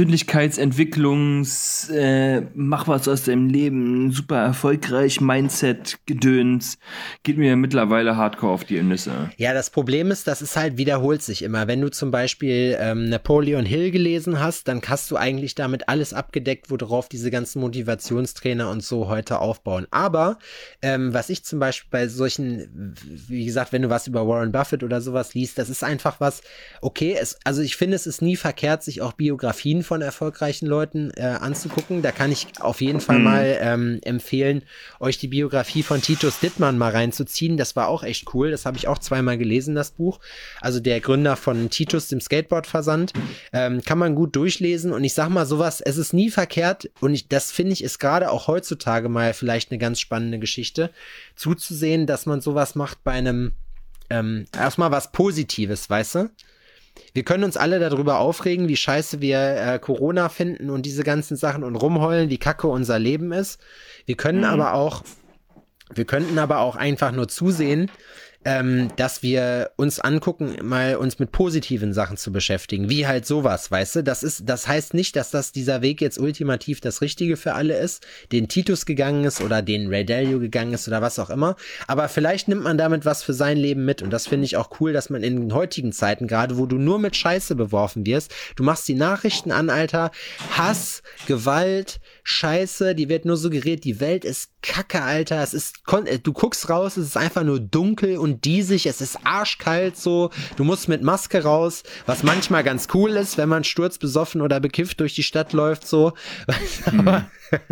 Persönlichkeitsentwicklungs, äh, mach was aus deinem Leben, super erfolgreich, Mindset-Gedöns, geht mir mittlerweile hardcore auf die Nüsse. Ja, das Problem ist, das ist halt, wiederholt sich immer. Wenn du zum Beispiel ähm, Napoleon Hill gelesen hast, dann hast du eigentlich damit alles abgedeckt, worauf diese ganzen Motivationstrainer und so heute aufbauen. Aber ähm, was ich zum Beispiel bei solchen, wie gesagt, wenn du was über Warren Buffett oder sowas liest, das ist einfach was, okay, es, also ich finde, es ist nie verkehrt, sich auch Biografien von erfolgreichen Leuten äh, anzugucken. Da kann ich auf jeden Fall mhm. mal ähm, empfehlen, euch die Biografie von Titus Dittmann mal reinzuziehen. Das war auch echt cool. Das habe ich auch zweimal gelesen, das Buch. Also der Gründer von Titus, dem Skateboard-Versand. Ähm, kann man gut durchlesen. Und ich sag mal sowas, es ist nie verkehrt. Und ich, das finde ich ist gerade auch heutzutage mal vielleicht eine ganz spannende Geschichte, zuzusehen, dass man sowas macht bei einem ähm, erstmal was Positives, weißt du? Wir können uns alle darüber aufregen, wie scheiße wir äh, Corona finden und diese ganzen Sachen und rumheulen, wie kacke unser Leben ist. Wir können mhm. aber auch, wir könnten aber auch einfach nur zusehen, ähm, dass wir uns angucken, mal uns mit positiven Sachen zu beschäftigen, wie halt sowas, weißt du? Das ist, das heißt nicht, dass das dieser Weg jetzt ultimativ das Richtige für alle ist, den Titus gegangen ist oder den Ray Dalio gegangen ist oder was auch immer, aber vielleicht nimmt man damit was für sein Leben mit und das finde ich auch cool, dass man in den heutigen Zeiten, gerade wo du nur mit Scheiße beworfen wirst, du machst die Nachrichten an, Alter, Hass, Gewalt, Scheiße, die wird nur suggeriert, die Welt ist Kacke, Alter, es ist, du guckst raus, es ist einfach nur dunkel und diesig, es ist arschkalt so, du musst mit Maske raus, was manchmal ganz cool ist, wenn man sturzbesoffen oder bekifft durch die Stadt läuft, so, mhm. aber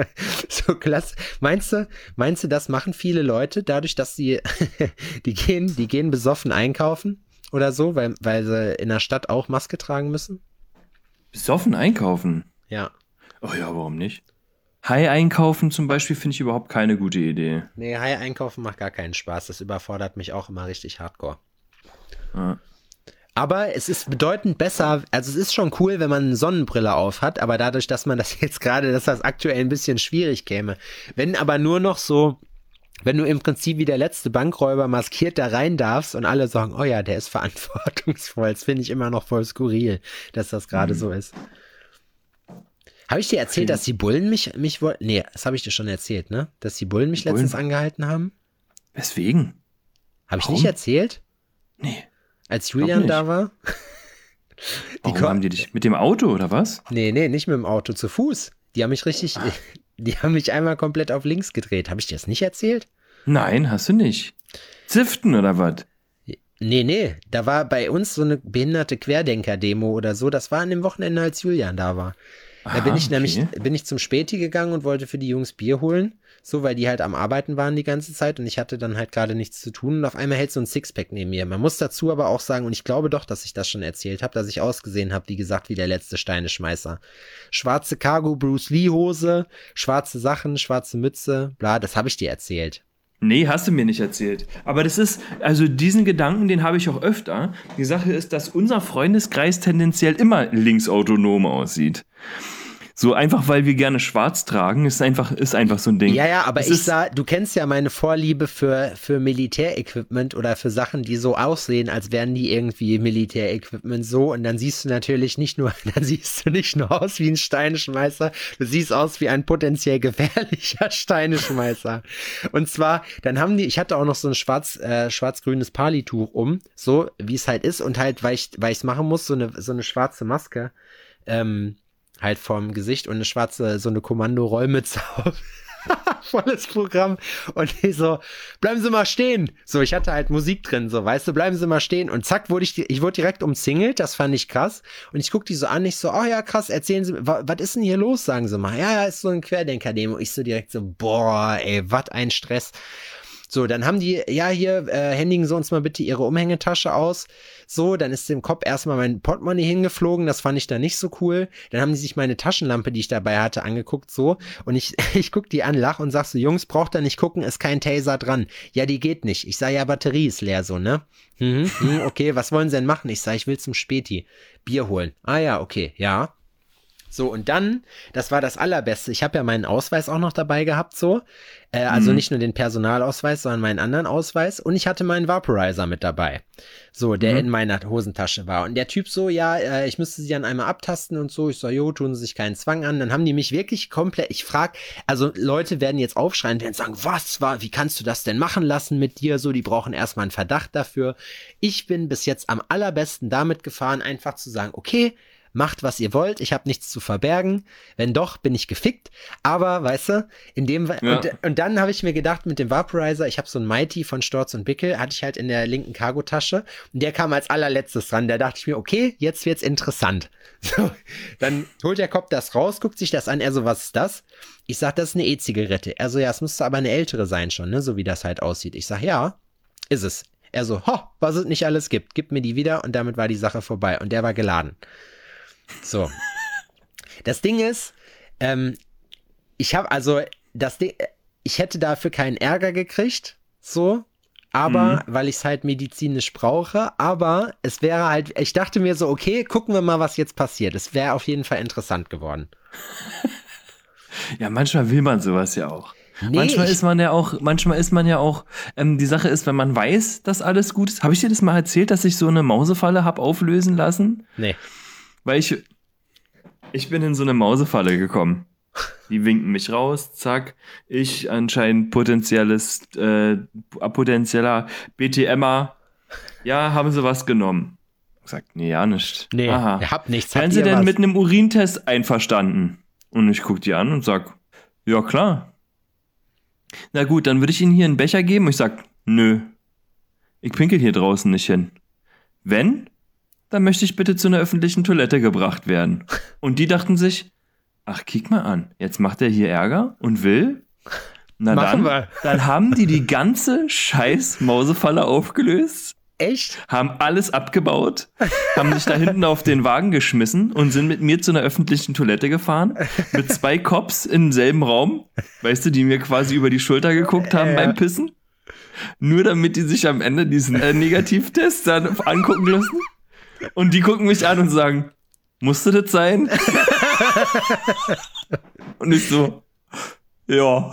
so klasse. Meinst du, meinst du, das machen viele Leute, dadurch, dass sie, die gehen, die gehen besoffen einkaufen oder so, weil, weil sie in der Stadt auch Maske tragen müssen? Besoffen einkaufen? Ja. Oh ja, warum nicht? Hai einkaufen zum Beispiel finde ich überhaupt keine gute Idee. Nee, Hai einkaufen macht gar keinen Spaß. Das überfordert mich auch immer richtig hardcore. Ja. Aber es ist bedeutend besser, also es ist schon cool, wenn man eine Sonnenbrille auf hat, aber dadurch, dass man das jetzt gerade, dass das aktuell ein bisschen schwierig käme. Wenn aber nur noch so, wenn du im Prinzip wie der letzte Bankräuber maskiert da rein darfst und alle sagen, oh ja, der ist verantwortungsvoll, das finde ich immer noch voll skurril, dass das gerade mhm. so ist. Habe ich dir erzählt, dass die Bullen mich, mich wollten? Nee, das habe ich dir schon erzählt, ne? Dass die Bullen mich die letztens Bullen? angehalten haben. Weswegen? Habe ich nicht erzählt? Nee. Als Julian da war? Die Warum haben die dich mit dem Auto oder was? Nee, nee, nicht mit dem Auto, zu Fuß. Die haben mich richtig, ah. die haben mich einmal komplett auf links gedreht. Habe ich dir das nicht erzählt? Nein, hast du nicht. Ziften oder was? Nee, nee, da war bei uns so eine behinderte Querdenker-Demo oder so. Das war an dem Wochenende, als Julian da war. Da bin ich okay. nämlich, bin ich zum Späti gegangen und wollte für die Jungs Bier holen, so, weil die halt am Arbeiten waren die ganze Zeit und ich hatte dann halt gerade nichts zu tun und auf einmal hält so ein Sixpack neben mir. Man muss dazu aber auch sagen, und ich glaube doch, dass ich das schon erzählt habe, dass ich ausgesehen habe, wie gesagt, wie der letzte Steineschmeißer. Schwarze Cargo Bruce Lee Hose, schwarze Sachen, schwarze Mütze, bla, das habe ich dir erzählt. Nee, hast du mir nicht erzählt. Aber das ist, also diesen Gedanken, den habe ich auch öfter. Die Sache ist, dass unser Freundeskreis tendenziell immer linksautonom aussieht. So einfach, weil wir gerne schwarz tragen, ist einfach, ist einfach so ein Ding. Ja, ja, aber es ich sah, du kennst ja meine Vorliebe für, für Militärequipment oder für Sachen, die so aussehen, als wären die irgendwie Militärequipment so. Und dann siehst du natürlich nicht nur, dann siehst du nicht nur aus wie ein Steineschmeißer, du siehst aus wie ein potenziell gefährlicher Steineschmeißer. Und zwar, dann haben die, ich hatte auch noch so ein schwarz, äh, schwarz-grünes Palituch um, so wie es halt ist und halt, weil ich, weil ich es machen muss, so eine, so eine schwarze Maske, ähm, halt vorm Gesicht und eine schwarze, so eine Kommando-Rollmütze auf. Volles Programm. Und die so, bleiben Sie mal stehen. So, ich hatte halt Musik drin, so, weißt du, bleiben Sie mal stehen. Und zack, wurde ich, ich wurde direkt umzingelt, das fand ich krass. Und ich guck die so an, ich so, oh ja, krass, erzählen Sie, wa, was ist denn hier los, sagen Sie mal. Ja, ja, ist so ein Querdenker-Demo. Ich so direkt so, boah, ey, was ein Stress. So, dann haben die, ja, hier, äh, händigen Sie uns mal bitte Ihre Umhängetasche aus. So, dann ist im Kopf erstmal mein Portemonnaie hingeflogen, das fand ich dann nicht so cool. Dann haben die sich meine Taschenlampe, die ich dabei hatte, angeguckt, so. Und ich, ich guck die an, lach und sag so, Jungs, braucht ihr nicht gucken, ist kein Taser dran. Ja, die geht nicht. Ich sag, ja, Batterie ist leer, so, ne? Mhm, mhm, okay, was wollen Sie denn machen? Ich sag, ich will zum Späti Bier holen. Ah ja, okay, ja. So, und dann, das war das Allerbeste, ich habe ja meinen Ausweis auch noch dabei gehabt, so, äh, also mhm. nicht nur den Personalausweis, sondern meinen anderen Ausweis und ich hatte meinen Vaporizer mit dabei, so, der mhm. in meiner Hosentasche war und der Typ so, ja, äh, ich müsste sie dann einmal abtasten und so, ich so, jo, tun Sie sich keinen Zwang an, dann haben die mich wirklich komplett, ich frag, also Leute werden jetzt aufschreien, werden sagen, was war, wie kannst du das denn machen lassen mit dir, so, die brauchen erstmal einen Verdacht dafür, ich bin bis jetzt am allerbesten damit gefahren, einfach zu sagen, okay, macht, was ihr wollt, ich habe nichts zu verbergen, wenn doch, bin ich gefickt, aber, weißt du, in dem, ja. und, und dann habe ich mir gedacht, mit dem Vaporizer, ich habe so einen Mighty von Storz und Bickel, hatte ich halt in der linken Cargotasche und der kam als allerletztes dran, da dachte ich mir, okay, jetzt wird's interessant. So, dann holt der Kopf das raus, guckt sich das an, er so, was ist das? Ich sag, das ist eine E-Zigarette. Er so, ja, es müsste aber eine ältere sein schon, ne, so wie das halt aussieht. Ich sag, ja, ist es. Er so, ho, was es nicht alles gibt, gib mir die wieder und damit war die Sache vorbei und der war geladen. So, das Ding ist, ähm, ich habe also das Ding, ich hätte dafür keinen Ärger gekriegt, so, aber mhm. weil ich es halt medizinisch brauche, aber es wäre halt, ich dachte mir so, okay, gucken wir mal, was jetzt passiert. Es wäre auf jeden Fall interessant geworden. Ja, manchmal will man sowas ja auch. Nee, manchmal ich, ist man ja auch, manchmal ist man ja auch, ähm, die Sache ist, wenn man weiß, dass alles gut ist. Habe ich dir das mal erzählt, dass ich so eine Mausefalle habe auflösen lassen? Nee. Weil ich, ich bin in so eine Mausefalle gekommen. Die winken mich raus, zack. Ich anscheinend potenzielles, äh, potenzieller B TMer. Ja, haben sie was genommen? Sagt, nee, ja, nicht. Nee, Aha. ihr habt nichts. Wären sie denn was? Mit einem Urintest einverstanden? Und ich guck die an und sag, ja, klar. Na gut, dann würde ich Ihnen hier einen Becher geben. Und ich sag, nö. Ich pinkel hier draußen nicht hin. Wenn? Dann möchte ich bitte zu einer öffentlichen Toilette gebracht werden. Und die dachten sich, ach, kick mal an, jetzt macht er hier Ärger und will. Na Machen dann, wir. dann haben die die ganze scheiß Mausefalle aufgelöst. Echt? Haben alles abgebaut, haben sich da hinten auf den Wagen geschmissen und sind mit mir zu einer öffentlichen Toilette gefahren. Mit zwei Cops im selben Raum, weißt du, die mir quasi über die Schulter geguckt haben äh. beim Pissen. Nur damit die sich am Ende diesen äh, Negativtest dann angucken lassen. Und die gucken mich an und sagen, musste das sein? Und ich so, ja.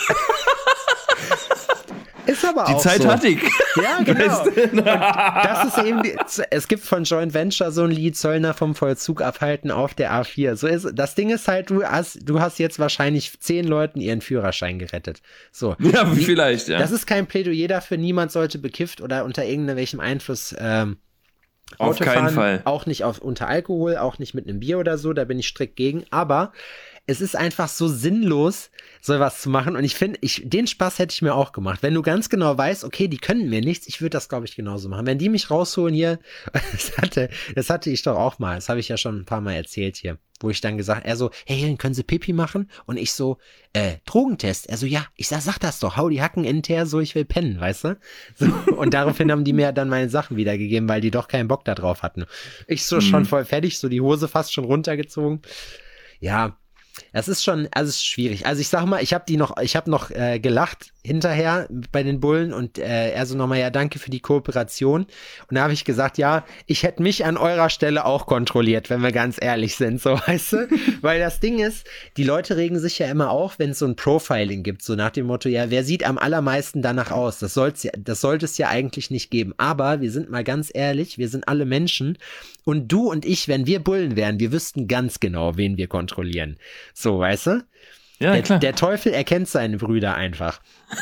Ist aber Die auch Zeit so. hatte ich. Ja, genau. Weißt du? Und das ist eben, die, es gibt von Joint Venture so ein Lied, Zöllner vom Vollzug abhalten auf der A vier. So ist, das Ding ist halt, du hast, du hast jetzt wahrscheinlich zehn Leuten ihren Führerschein gerettet. So. Ja, vielleicht, ja. Das ist kein Plädoyer dafür, niemand sollte bekifft oder unter irgendwelchem Einfluss ähm, Auf Auto keinen fahren, Fall. auch nicht auf, unter Alkohol, auch nicht mit einem Bier oder so, da bin ich strikt gegen, aber es ist einfach so sinnlos, sowas zu machen und ich finde, ich, den Spaß hätte ich mir auch gemacht. Wenn du ganz genau weißt, okay, die können mir nichts, ich würde das, glaube ich, genauso machen. Wenn die mich rausholen hier, das hatte, das hatte ich doch auch mal, das habe ich ja schon ein paar Mal erzählt hier, wo ich dann gesagt, er so, hey, Helen, können Sie Pipi machen? Und ich so, äh, Drogentest. Er so, ja, ich sag, sag das doch, hau die Hacken in den Teer, so, ich will pennen, weißt du? So, und daraufhin haben die mir dann meine Sachen wiedergegeben, weil die doch keinen Bock da drauf hatten. Ich so, mhm. schon voll fertig, so die Hose fast schon runtergezogen. Ja, es ist schon, also es ist schwierig. Also ich sag mal, ich habe die noch, ich habe noch äh, gelacht hinterher bei den Bullen und äh, er so nochmal, ja, danke für die Kooperation. Und da habe ich gesagt, ja, ich hätte mich an eurer Stelle auch kontrolliert, wenn wir ganz ehrlich sind, so, weißt du? Weil das Ding ist, die Leute regen sich ja immer auf, wenn es so ein Profiling gibt, so nach dem Motto, ja, wer sieht am allermeisten danach aus? Das soll's ja, das sollte es ja eigentlich nicht geben. Aber wir sind mal ganz ehrlich, wir sind alle Menschen und du und ich, wenn wir Bullen wären, wir wüssten ganz genau, wen wir kontrollieren. So, weißt du? Ja, der, klar. der Teufel erkennt seine Brüder einfach.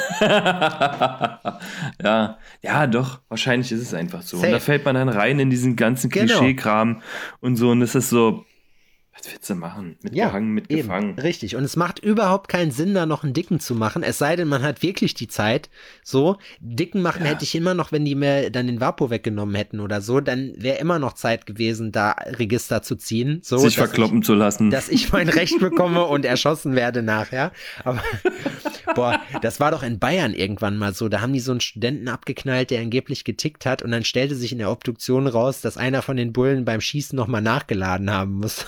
ja, ja, doch, wahrscheinlich ist es einfach so. Safe. Und da fällt man dann rein in diesen ganzen Genau. Klischeekram und so und es ist so, was willst du machen? Mitgehangen, Ja, mitgefangen. eben, richtig. Und es macht überhaupt keinen Sinn, da noch einen Dicken zu machen, es sei denn, man hat wirklich die Zeit. So, Dicken machen Ja. hätte ich immer noch, wenn die mir dann den Vapo weggenommen hätten oder so, dann wäre immer noch Zeit gewesen, da Register zu ziehen. So, Sich dass verkloppen ich, zu lassen. Dass ich mein Recht bekomme und erschossen werde nachher. Aber, boah, das war doch in Bayern irgendwann mal so. Da haben die so einen Studenten abgeknallt, der angeblich getickt hat und dann stellte sich in der Obduktion raus, dass einer von den Bullen beim Schießen nochmal nachgeladen haben muss.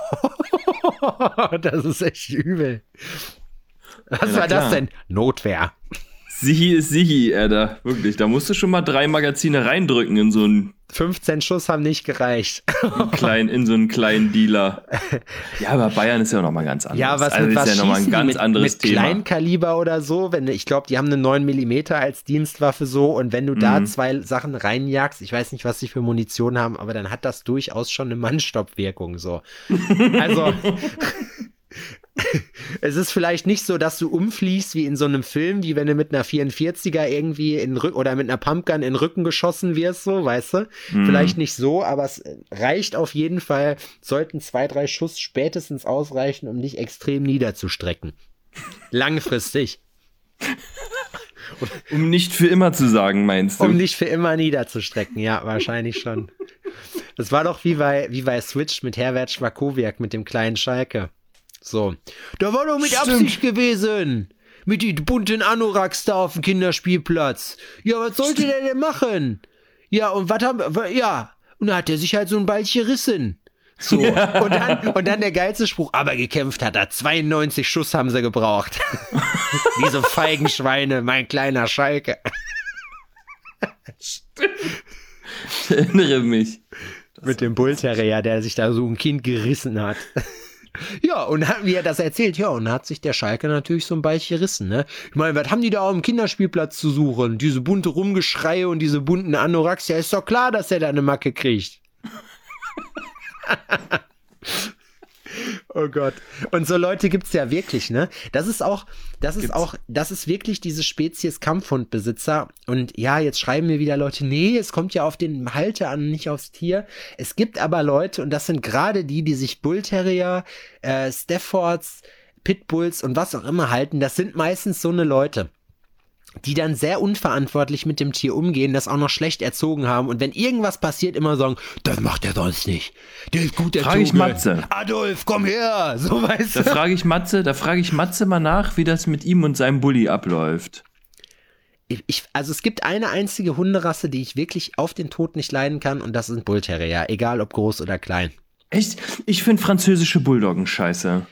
Das ist echt übel. Was Ja, na war das klar. denn? Notwehr. Sichi ist Sichi, Alter. Wirklich, da musst du schon mal drei Magazine reindrücken in so einen fünfzehn Schuss haben nicht gereicht. kleinen, in so einen kleinen Dealer. Ja, aber Bayern ist ja noch mal ganz anders. Ja, was also mit ist was ja noch mal ein schießen die? ganz mit, anderes mit Thema. Kleinkaliber oder so, wenn ich glaube, die haben eine neun Millimeter als Dienstwaffe so und wenn du da Mhm. zwei Sachen reinjagst, ich weiß nicht, was sie für Munition haben, aber dann hat das durchaus schon eine Mannstoppwirkung so. Also es ist vielleicht nicht so, dass du umfliegst wie in so einem Film, wie wenn du mit einer vierundvierziger irgendwie in Rücken oder mit einer Pumpgun in den Rücken geschossen wirst, so, weißt du? Mhm. Vielleicht nicht so, aber es reicht auf jeden Fall, sollten zwei, drei Schuss spätestens ausreichen, um dich extrem niederzustrecken. Langfristig. Um nicht für immer zu sagen, meinst du? Um dich für immer niederzustrecken, ja, wahrscheinlich schon. Das war doch wie bei, wie bei Switch mit Herbert Schwakowiak mit dem kleinen Schalke. So. Da war doch mit Stimmt. Absicht gewesen. Mit die bunten Anoraks da auf dem Kinderspielplatz. Ja, was sollte der denn machen? Ja, und was haben wir, ja. Und da hat er sich halt so ein Ballchen gerissen. So. Ja. Und dann, und dann der geilste Spruch, aber gekämpft hat er. zweiundneunzig Schuss haben sie gebraucht. Diese feigen Schweine, mein kleiner Schalke. Ich erinnere mich. Mit dem Bullterrier, der sich da so ein Kind gerissen hat. Ja, und hat, wie er das erzählt, ja, und hat sich der Schalke natürlich so ein Ballchen gerissen, ne? Ich meine, was haben die da auf dem Kinderspielplatz zu suchen? Diese bunte Rumgeschreie und diese bunten Anoraks, ja, ist doch klar, dass er da eine Macke kriegt. Oh Gott. Und so Leute gibt's ja wirklich, ne? Das ist auch, das ist Gibt's. auch, das ist wirklich diese Spezies Kampfhundbesitzer. Und ja, jetzt schreiben mir wieder Leute, nee, es kommt ja auf den Halter an, nicht aufs Tier. Es gibt aber Leute, und das sind gerade die, die sich Bullterrier, äh, Staffords, Pitbulls und was auch immer halten. Das sind meistens so eine Leute, die dann sehr unverantwortlich mit dem Tier umgehen, das auch noch schlecht erzogen haben und wenn irgendwas passiert, immer sagen, das macht er sonst nicht. Der ist gut erzogen. Frage ich Matze. Adolf, komm her. So, weißt Da du. frage ich Matze, da frage ich Matze mal nach, wie das mit ihm und seinem Bulli abläuft. Ich, ich, also es gibt eine einzige Hunderasse, die ich wirklich auf den Tod nicht leiden kann und das sind Bullterrier, egal ob groß oder klein. Echt? Ich finde französische Bulldoggen scheiße.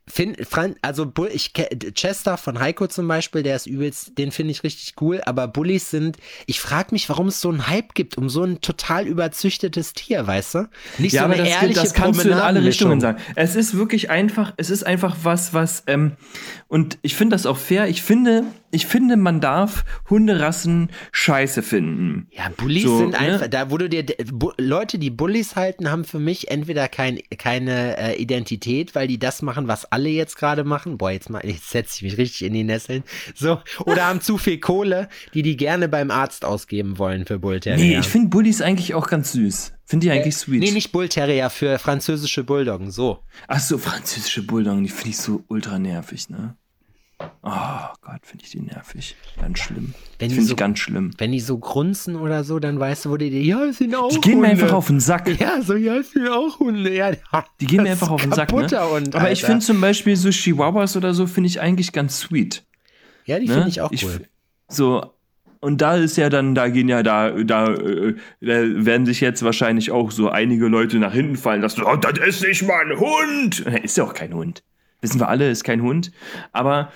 Find, also Bull, ich Chester von Heiko zum Beispiel, der ist übelst, den finde ich richtig cool, aber Bullies sind, ich frage mich, warum es so einen Hype gibt um so ein total überzüchtetes Tier, weißt du? Nicht ja, so aber eine das, ehrliche das kannst du in alle Richtungen Promenadenmischung. sagen. Es ist wirklich einfach, es ist einfach was, was, ähm, und ich finde das auch fair, ich finde, ich finde, man darf Hunderassen scheiße finden. Ja, Bullies So, sind ne? einfach, da wurde dir, Bu- Leute, die Bullies halten, haben für mich entweder kein, keine äh, Identität, weil die das machen, was alle jetzt gerade machen. Boah, jetzt, mal, jetzt setze ich mich richtig in die Nesseln. So, oder haben zu viel Kohle, die die gerne beim Arzt ausgeben wollen für Bullterrier. Nee, ich finde Bullies eigentlich auch ganz süß. Finde die eigentlich sweet. Nee, nicht Bullterrier, für französische Bulldoggen, so. Ach so, französische Bulldoggen, die finde ich so ultra nervig, ne? Oh Gott, finde ich die nervig. Ganz schlimm. Wenn Finde die ich so- ganz schlimm. Wenn die so grunzen oder so, dann weißt du, wo die, ja, es sind auch Die gehen mir Hunde. einfach auf den Sack. Ja, so, ja, es sind auch Hunde. Ja, Die gehen mir das einfach auf den ist Sack, ne? kaputter Hund, Aber ich Alter. finde zum Beispiel so Chihuahuas oder so, finde ich eigentlich ganz sweet. Ja, die Ne? finde ich auch Ich cool. f- So, und da ist ja dann, da gehen ja da, da, äh, da werden sich jetzt wahrscheinlich auch so einige Leute nach hinten fallen, dass du, oh, das ist nicht mal ein Hund. Ist ja auch kein Hund. Wissen wir alle, ist kein Hund. Aber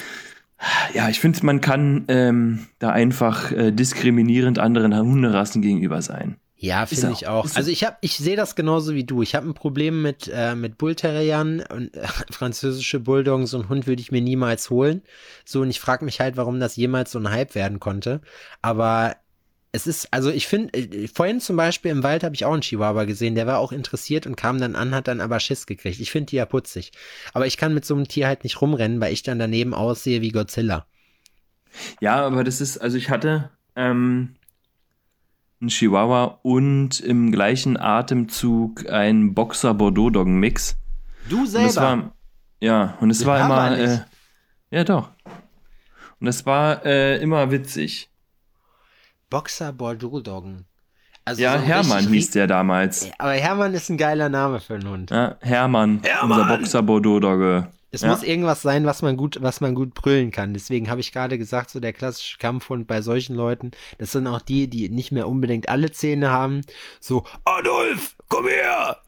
ja, ich finde, man kann ähm, da einfach äh, diskriminierend anderen Hunderassen gegenüber sein. Ja, Ist finde auch. ich auch. Ist Also ich habe, ich sehe das genauso wie du. Ich habe ein Problem mit äh, mit Bullterriern und äh, französische Bulldoggen. So einen Hund würde ich mir niemals holen. So, und ich frage mich halt, warum das jemals so ein Hype werden konnte. Aber es ist, also ich finde, äh, vorhin zum Beispiel im Wald habe ich auch einen Chihuahua gesehen. Der war auch interessiert und kam dann an, hat dann aber Schiss gekriegt. Ich finde die ja putzig. Aber ich kann mit so einem Tier halt nicht rumrennen, weil ich dann daneben aussehe wie Godzilla. Ja, aber das ist, also ich hatte ähm, einen Chihuahua und im gleichen Atemzug einen Boxer-Bordeaux-Doggen-Mix. Du Und selber. das war, ja, und es war Ja, immer, aber nicht. äh, ja doch. Und das war äh, immer witzig. Boxer Bordeaux-Doggen. Also Ja, so Hermann richtig hieß der damals. Aber Hermann ist ein geiler Name für einen Hund. Ja, Hermann, unser Boxer-Bordeaux-Dogge. Es Ja. muss irgendwas sein, was man gut, was man gut brüllen kann. Deswegen habe ich gerade gesagt, so der klassische Kampfhund bei solchen Leuten, das sind auch die, die nicht mehr unbedingt alle Zähne haben. So, Adolf, komm her!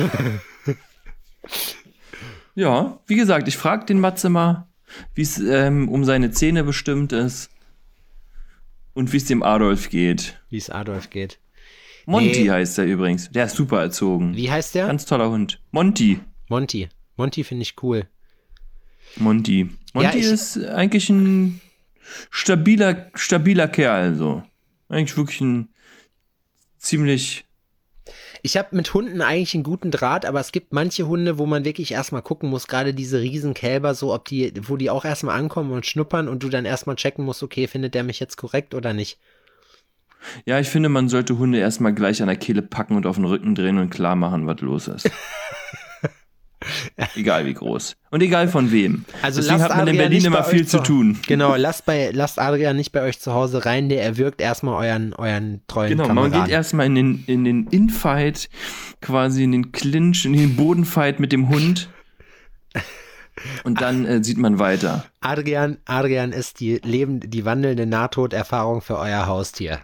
Ja, wie gesagt, ich frage den Matze mal, wie es ähm, um seine Zähne bestimmt ist und wie es dem Adolf geht. Wie es Adolf geht. Monty Nee. heißt er übrigens. Der ist super erzogen. Wie heißt der? Ganz toller Hund. Monty. Monty. Monty finde ich cool. Monty. Monty ich- ist eigentlich ein stabiler, stabiler Kerl, so. Eigentlich wirklich ein ziemlich. Ich habe mit Hunden eigentlich einen guten Draht, aber es gibt manche Hunde, wo man wirklich erstmal gucken muss, gerade diese Riesenkälber, so ob die, wo die auch erstmal ankommen und schnuppern und du dann erstmal checken musst, okay, findet der mich jetzt korrekt oder nicht? Ja, ich finde, man sollte Hunde erstmal gleich an der Kehle packen und auf den Rücken drehen und klar machen, was los ist. Egal wie groß. Und egal von wem. Also Deswegen lasst hat man in Adrian Berlin nicht immer bei viel euch zu tun. Genau, lasst, bei, lasst Adrian nicht bei euch zu Hause rein, der erwürgt erstmal euren, euren treuen Genau, man Kameraden. geht erstmal in den, in den Infight, quasi in den Clinch, in den Bodenfight mit dem Hund. Und dann äh, sieht man weiter. Adrian, Adrian ist die Leben, die wandelnde Nahtoderfahrung für euer Haustier.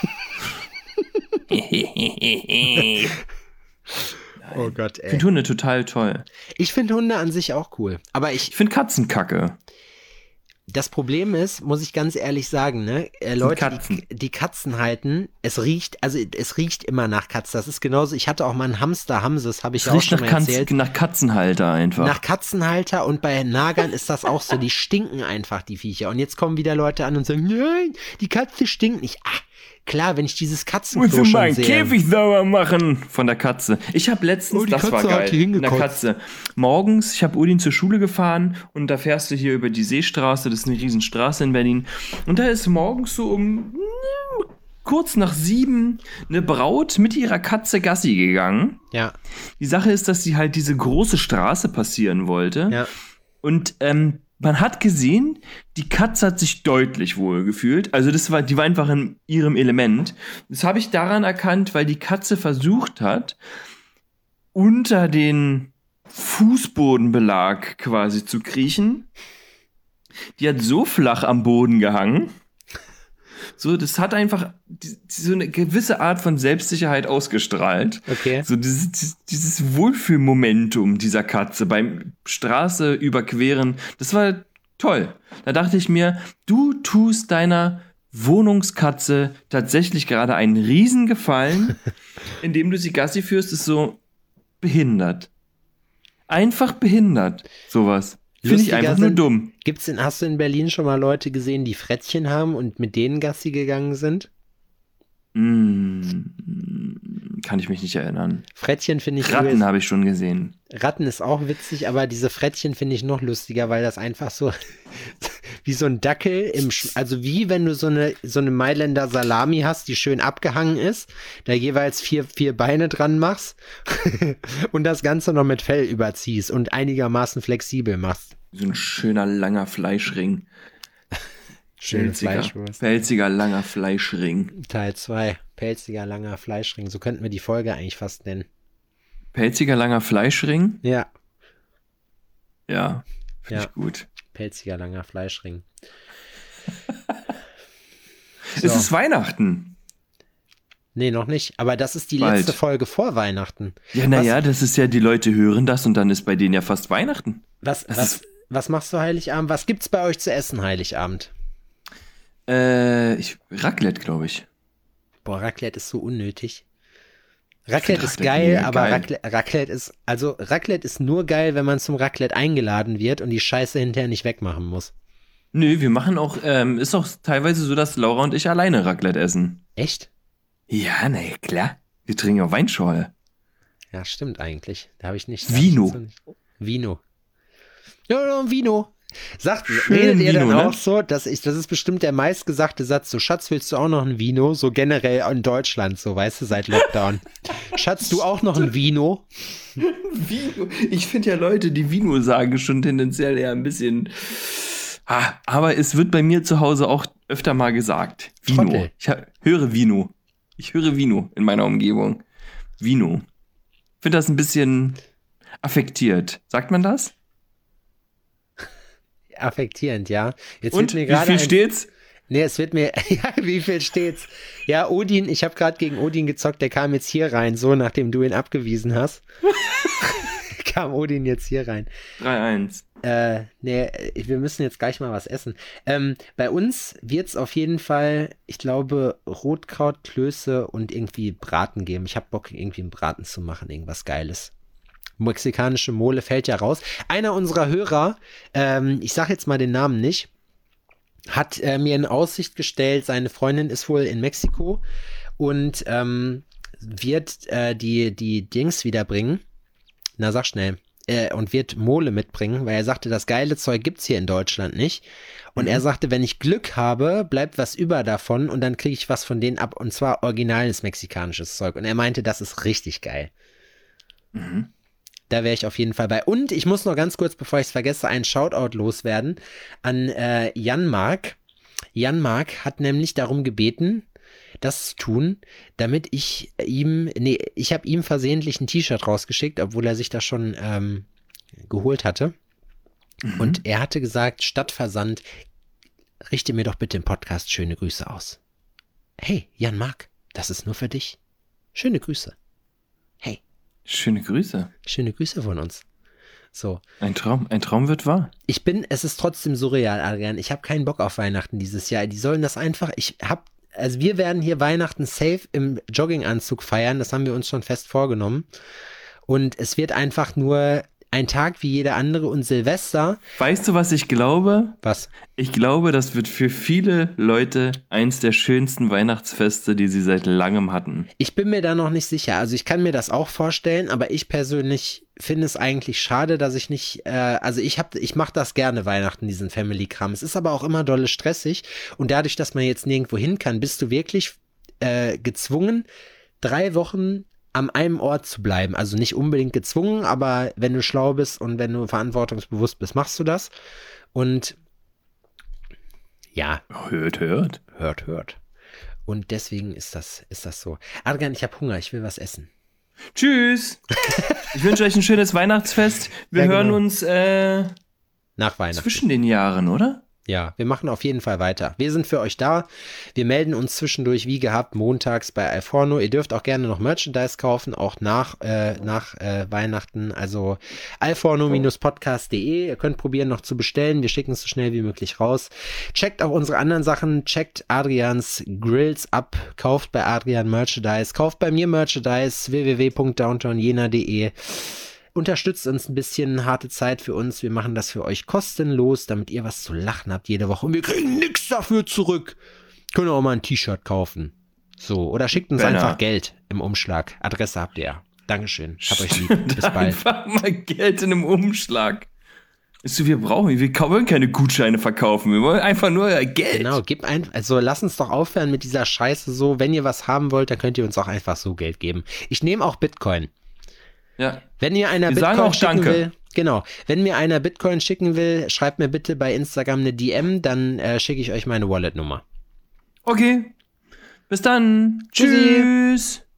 Oh Gott, Ich ey. finde Hunde total toll. Ich finde Hunde an sich auch cool. Aber ich, Ich finde Katzen kacke. das Problem ist, muss ich ganz ehrlich sagen, ne, äh, Leute, Katzen. Die, die Katzen halten, es riecht, also es riecht immer nach Katze. Das ist genauso, ich hatte auch mal einen Hamster, Hamses, habe ich Es ja auch riecht schon nach, mal Kanz, erzählt. nach Katzenhalter einfach. Nach Katzenhalter und bei Nagern ist das auch so, die stinken einfach, die Viecher. Und jetzt kommen wieder Leute an und sagen, nein, die Katze stinkt nicht. Ah, klar, wenn ich dieses Katzenklo schon sehe. sauber machen von der Katze. Ich habe letztens, Oh, die das war Katze hat geil, hier eine hingekotzt. Katze. Morgens, ich habe Udin zur Schule gefahren und da fährst du hier über die Seestraße, das ist eine Riesenstraße in Berlin. Und da ist morgens so um mm, kurz nach sieben eine Braut mit ihrer Katze Gassi gegangen. Ja, Die Sache ist, dass sie halt diese große Straße passieren wollte. ja. Und ähm, man hat gesehen, die Katze hat sich deutlich wohl gefühlt. Also das war, die war einfach in ihrem Element. Das habe ich daran erkannt, weil die Katze versucht hat, unter den Fußbodenbelag quasi zu kriechen. Die hat so flach am Boden gehangen, So, das hat einfach die, so eine gewisse Art von Selbstsicherheit ausgestrahlt. Okay. So dieses, dieses, dieses Wohlfühlmomentum dieser Katze beim Straße überqueren, das war toll. Da dachte ich mir, du tust deiner Wohnungskatze tatsächlich gerade einen Riesengefallen, indem du sie Gassi führst, ist so behindert. Einfach behindert, sowas. Finde ich einfach nur sind, dumm. Gibt's in, hast du in Berlin schon mal Leute gesehen, die Frettchen haben und mit denen Gassi gegangen sind? Mm, kann ich mich nicht erinnern. Frettchen finde ich... Ratten habe ich schon gesehen. Ratten ist auch witzig, aber diese Frettchen finde ich noch lustiger, weil das einfach so wie so ein Dackel im, Sch- also wie wenn du so eine so eine Mailänder Salami hast, die schön abgehangen ist, da jeweils vier vier Beine dran machst und das Ganze noch mit Fell überziehst und einigermaßen flexibel machst. So ein schöner, langer Fleischring. Schöne Pelziger, Fleischwurst. pelziger, langer Fleischring. Teil zwei. Pelziger, langer Fleischring. So könnten wir die Folge eigentlich fast nennen. Pelziger, langer Fleischring? Ja. Ja, finde Ja. ich gut. Pelziger, langer Fleischring. Es ist Weihnachten. Nee, noch nicht. Aber das ist die Bald. letzte Folge vor Weihnachten. Ja, naja, das ist ja, die Leute hören das und dann ist bei denen ja fast Weihnachten. Was, Das was, ist- was machst du Heiligabend? Was gibt's bei euch zu essen Heiligabend? Äh, ich, Raclette, glaube ich. Boah, Raclette ist so unnötig. Raclette ist Raclette geil, mega aber geil. Raclette, Raclette ist, also Raclette ist nur geil, wenn man zum Raclette eingeladen wird und die Scheiße hinterher nicht wegmachen muss. Nö, wir machen auch, ähm, ist auch teilweise so, dass Laura und ich alleine Raclette essen. Echt? Ja, na ja, klar. Wir trinken auch Weinschorle. Ja, stimmt eigentlich. Da habe ich nicht. da Vino. hab ich jetzt noch nicht- Vino. Ja, ja, Vino. Sagt, Schön redet ihr dann Vino, ne? auch so, dass ich, das ist bestimmt der meistgesagte Satz, so Schatz, willst du auch noch ein Vino? So generell in Deutschland, so weißt du, seit Lockdown. Schatz, du auch noch ein Vino? Vino. Ich finde ja Leute, die Vino sagen, schon tendenziell eher ein bisschen. Ah, aber es wird bei mir zu Hause auch öfter mal gesagt. Vino. Trottel. Ich ha- höre Vino. Ich höre Vino in meiner Umgebung. Vino. Ich finde das ein bisschen affektiert. Sagt man das? Affektierend, ja. Jetzt Und wird mir wie gerade viel ein- steht's? Nee, es wird mir, ja, wie viel steht's? Ja, Odin, ich habe gerade gegen Odin gezockt, der kam jetzt hier rein, so nachdem du ihn abgewiesen hast. Kam Odin jetzt hier rein. drei eins. Äh, nee, wir müssen jetzt gleich mal was essen. Ähm, bei uns wird's auf jeden Fall, ich glaube, Rotkraut, Klöße und irgendwie Braten geben. Ich habe Bock, irgendwie einen Braten zu machen, irgendwas Geiles. Mexikanische Mole fällt ja raus. Einer unserer Hörer, ähm, ich sag jetzt mal den Namen nicht, hat äh, mir in Aussicht gestellt, seine Freundin ist wohl in Mexiko und ähm, wird äh, die, die Dings wiederbringen. Na, sag schnell. Äh, und wird Mole mitbringen, weil er sagte, das geile Zeug gibt's hier in Deutschland nicht. Und er sagte, wenn ich Glück habe, bleibt was über davon und dann kriege ich was von denen ab. Und zwar originales mexikanisches Zeug. Und er meinte, das ist richtig geil. Mhm. Da wäre ich auf jeden Fall bei. Und ich muss noch ganz kurz, bevor ich es vergesse, einen Shoutout loswerden an äh, Jan Mark. Jan Mark hat nämlich darum gebeten, das zu tun, damit ich ihm, nee, ich habe ihm versehentlich ein T-Shirt rausgeschickt, obwohl er sich das schon ähm, geholt hatte. Mhm. Und er hatte gesagt, statt Versand, richte mir doch bitte im Podcast schöne Grüße aus. Hey, Jan Mark, das ist nur für dich. Schöne Grüße. Hey. Schöne Grüße. Schöne Grüße von uns. So. Ein Traum, ein Traum wird wahr. Ich bin, es ist trotzdem surreal, Adrian. Ich habe keinen Bock auf Weihnachten dieses Jahr. Die sollen das einfach, ich hab, also wir werden hier Weihnachten safe im Jogginganzug feiern. Das haben wir uns schon fest vorgenommen. Und es wird einfach nur ein Tag wie jeder andere und Silvester. Weißt du, was ich glaube? Was? Ich glaube, das wird für viele Leute eins der schönsten Weihnachtsfeste, die sie seit langem hatten. Ich bin mir da noch nicht sicher. Also ich kann mir das auch vorstellen, aber ich persönlich finde es eigentlich schade, dass ich nicht, äh, also ich habe, ich mache das gerne Weihnachten, diesen Family-Kram. Es ist aber auch immer dolle stressig und dadurch, dass man jetzt nirgendwo hin kann, bist du wirklich äh, gezwungen, drei Wochen am einem Ort zu bleiben. Also nicht unbedingt gezwungen, aber wenn du schlau bist und wenn du verantwortungsbewusst bist, machst du das. Und ja, Hört, hört. hört, hört. Und deswegen ist das, ist das so. Adrian, ich habe Hunger, ich will was essen. Tschüss. Ich wünsche euch ein schönes Weihnachtsfest. Wir Ja, hören genau. uns äh, Nach Weihnachten. zwischen den Jahren, oder? Ja, wir machen auf jeden Fall weiter. Wir sind für euch da. Wir melden uns zwischendurch wie gehabt montags bei Alforno. Ihr dürft auch gerne noch Merchandise kaufen, auch nach, äh, nach äh, Weihnachten. Also alforno Podcast punkt de. Ihr könnt probieren noch zu bestellen. Wir schicken es so schnell wie möglich raus. Checkt auch unsere anderen Sachen. Checkt Adrians Grills ab. Kauft bei Adrian Merchandise. Kauft bei mir Merchandise. w w w punkt downtown jena punkt de. Unterstützt uns ein bisschen, harte Zeit für uns. Wir machen das für euch kostenlos, damit ihr was zu lachen habt jede Woche. Und wir kriegen nichts dafür zurück. Könnt ihr auch mal ein T-Shirt kaufen. So, oder schickt uns Benner. einfach Geld im Umschlag. Adresse habt ihr ja. Dankeschön. Hab euch lieb. Bis bald. Einfach mal Geld in einem Umschlag. Ist so, wir brauchen, wir wollen keine Gutscheine verkaufen. Wir wollen einfach nur Geld. Genau, gib ein, also lasst uns doch aufhören mit dieser Scheiße so. Wenn ihr was haben wollt, dann könnt ihr uns auch einfach so Geld geben. Ich nehme auch Bitcoin. Ja. Wenn mir einer Wir Bitcoin sagen auch schicken Danke. will, genau, wenn mir einer Bitcoin schicken will, schreibt mir bitte bei Instagram eine D M, dann äh, schicke ich euch meine Wallet-Nummer. Okay. Bis dann. Tschüssi. Tschüss.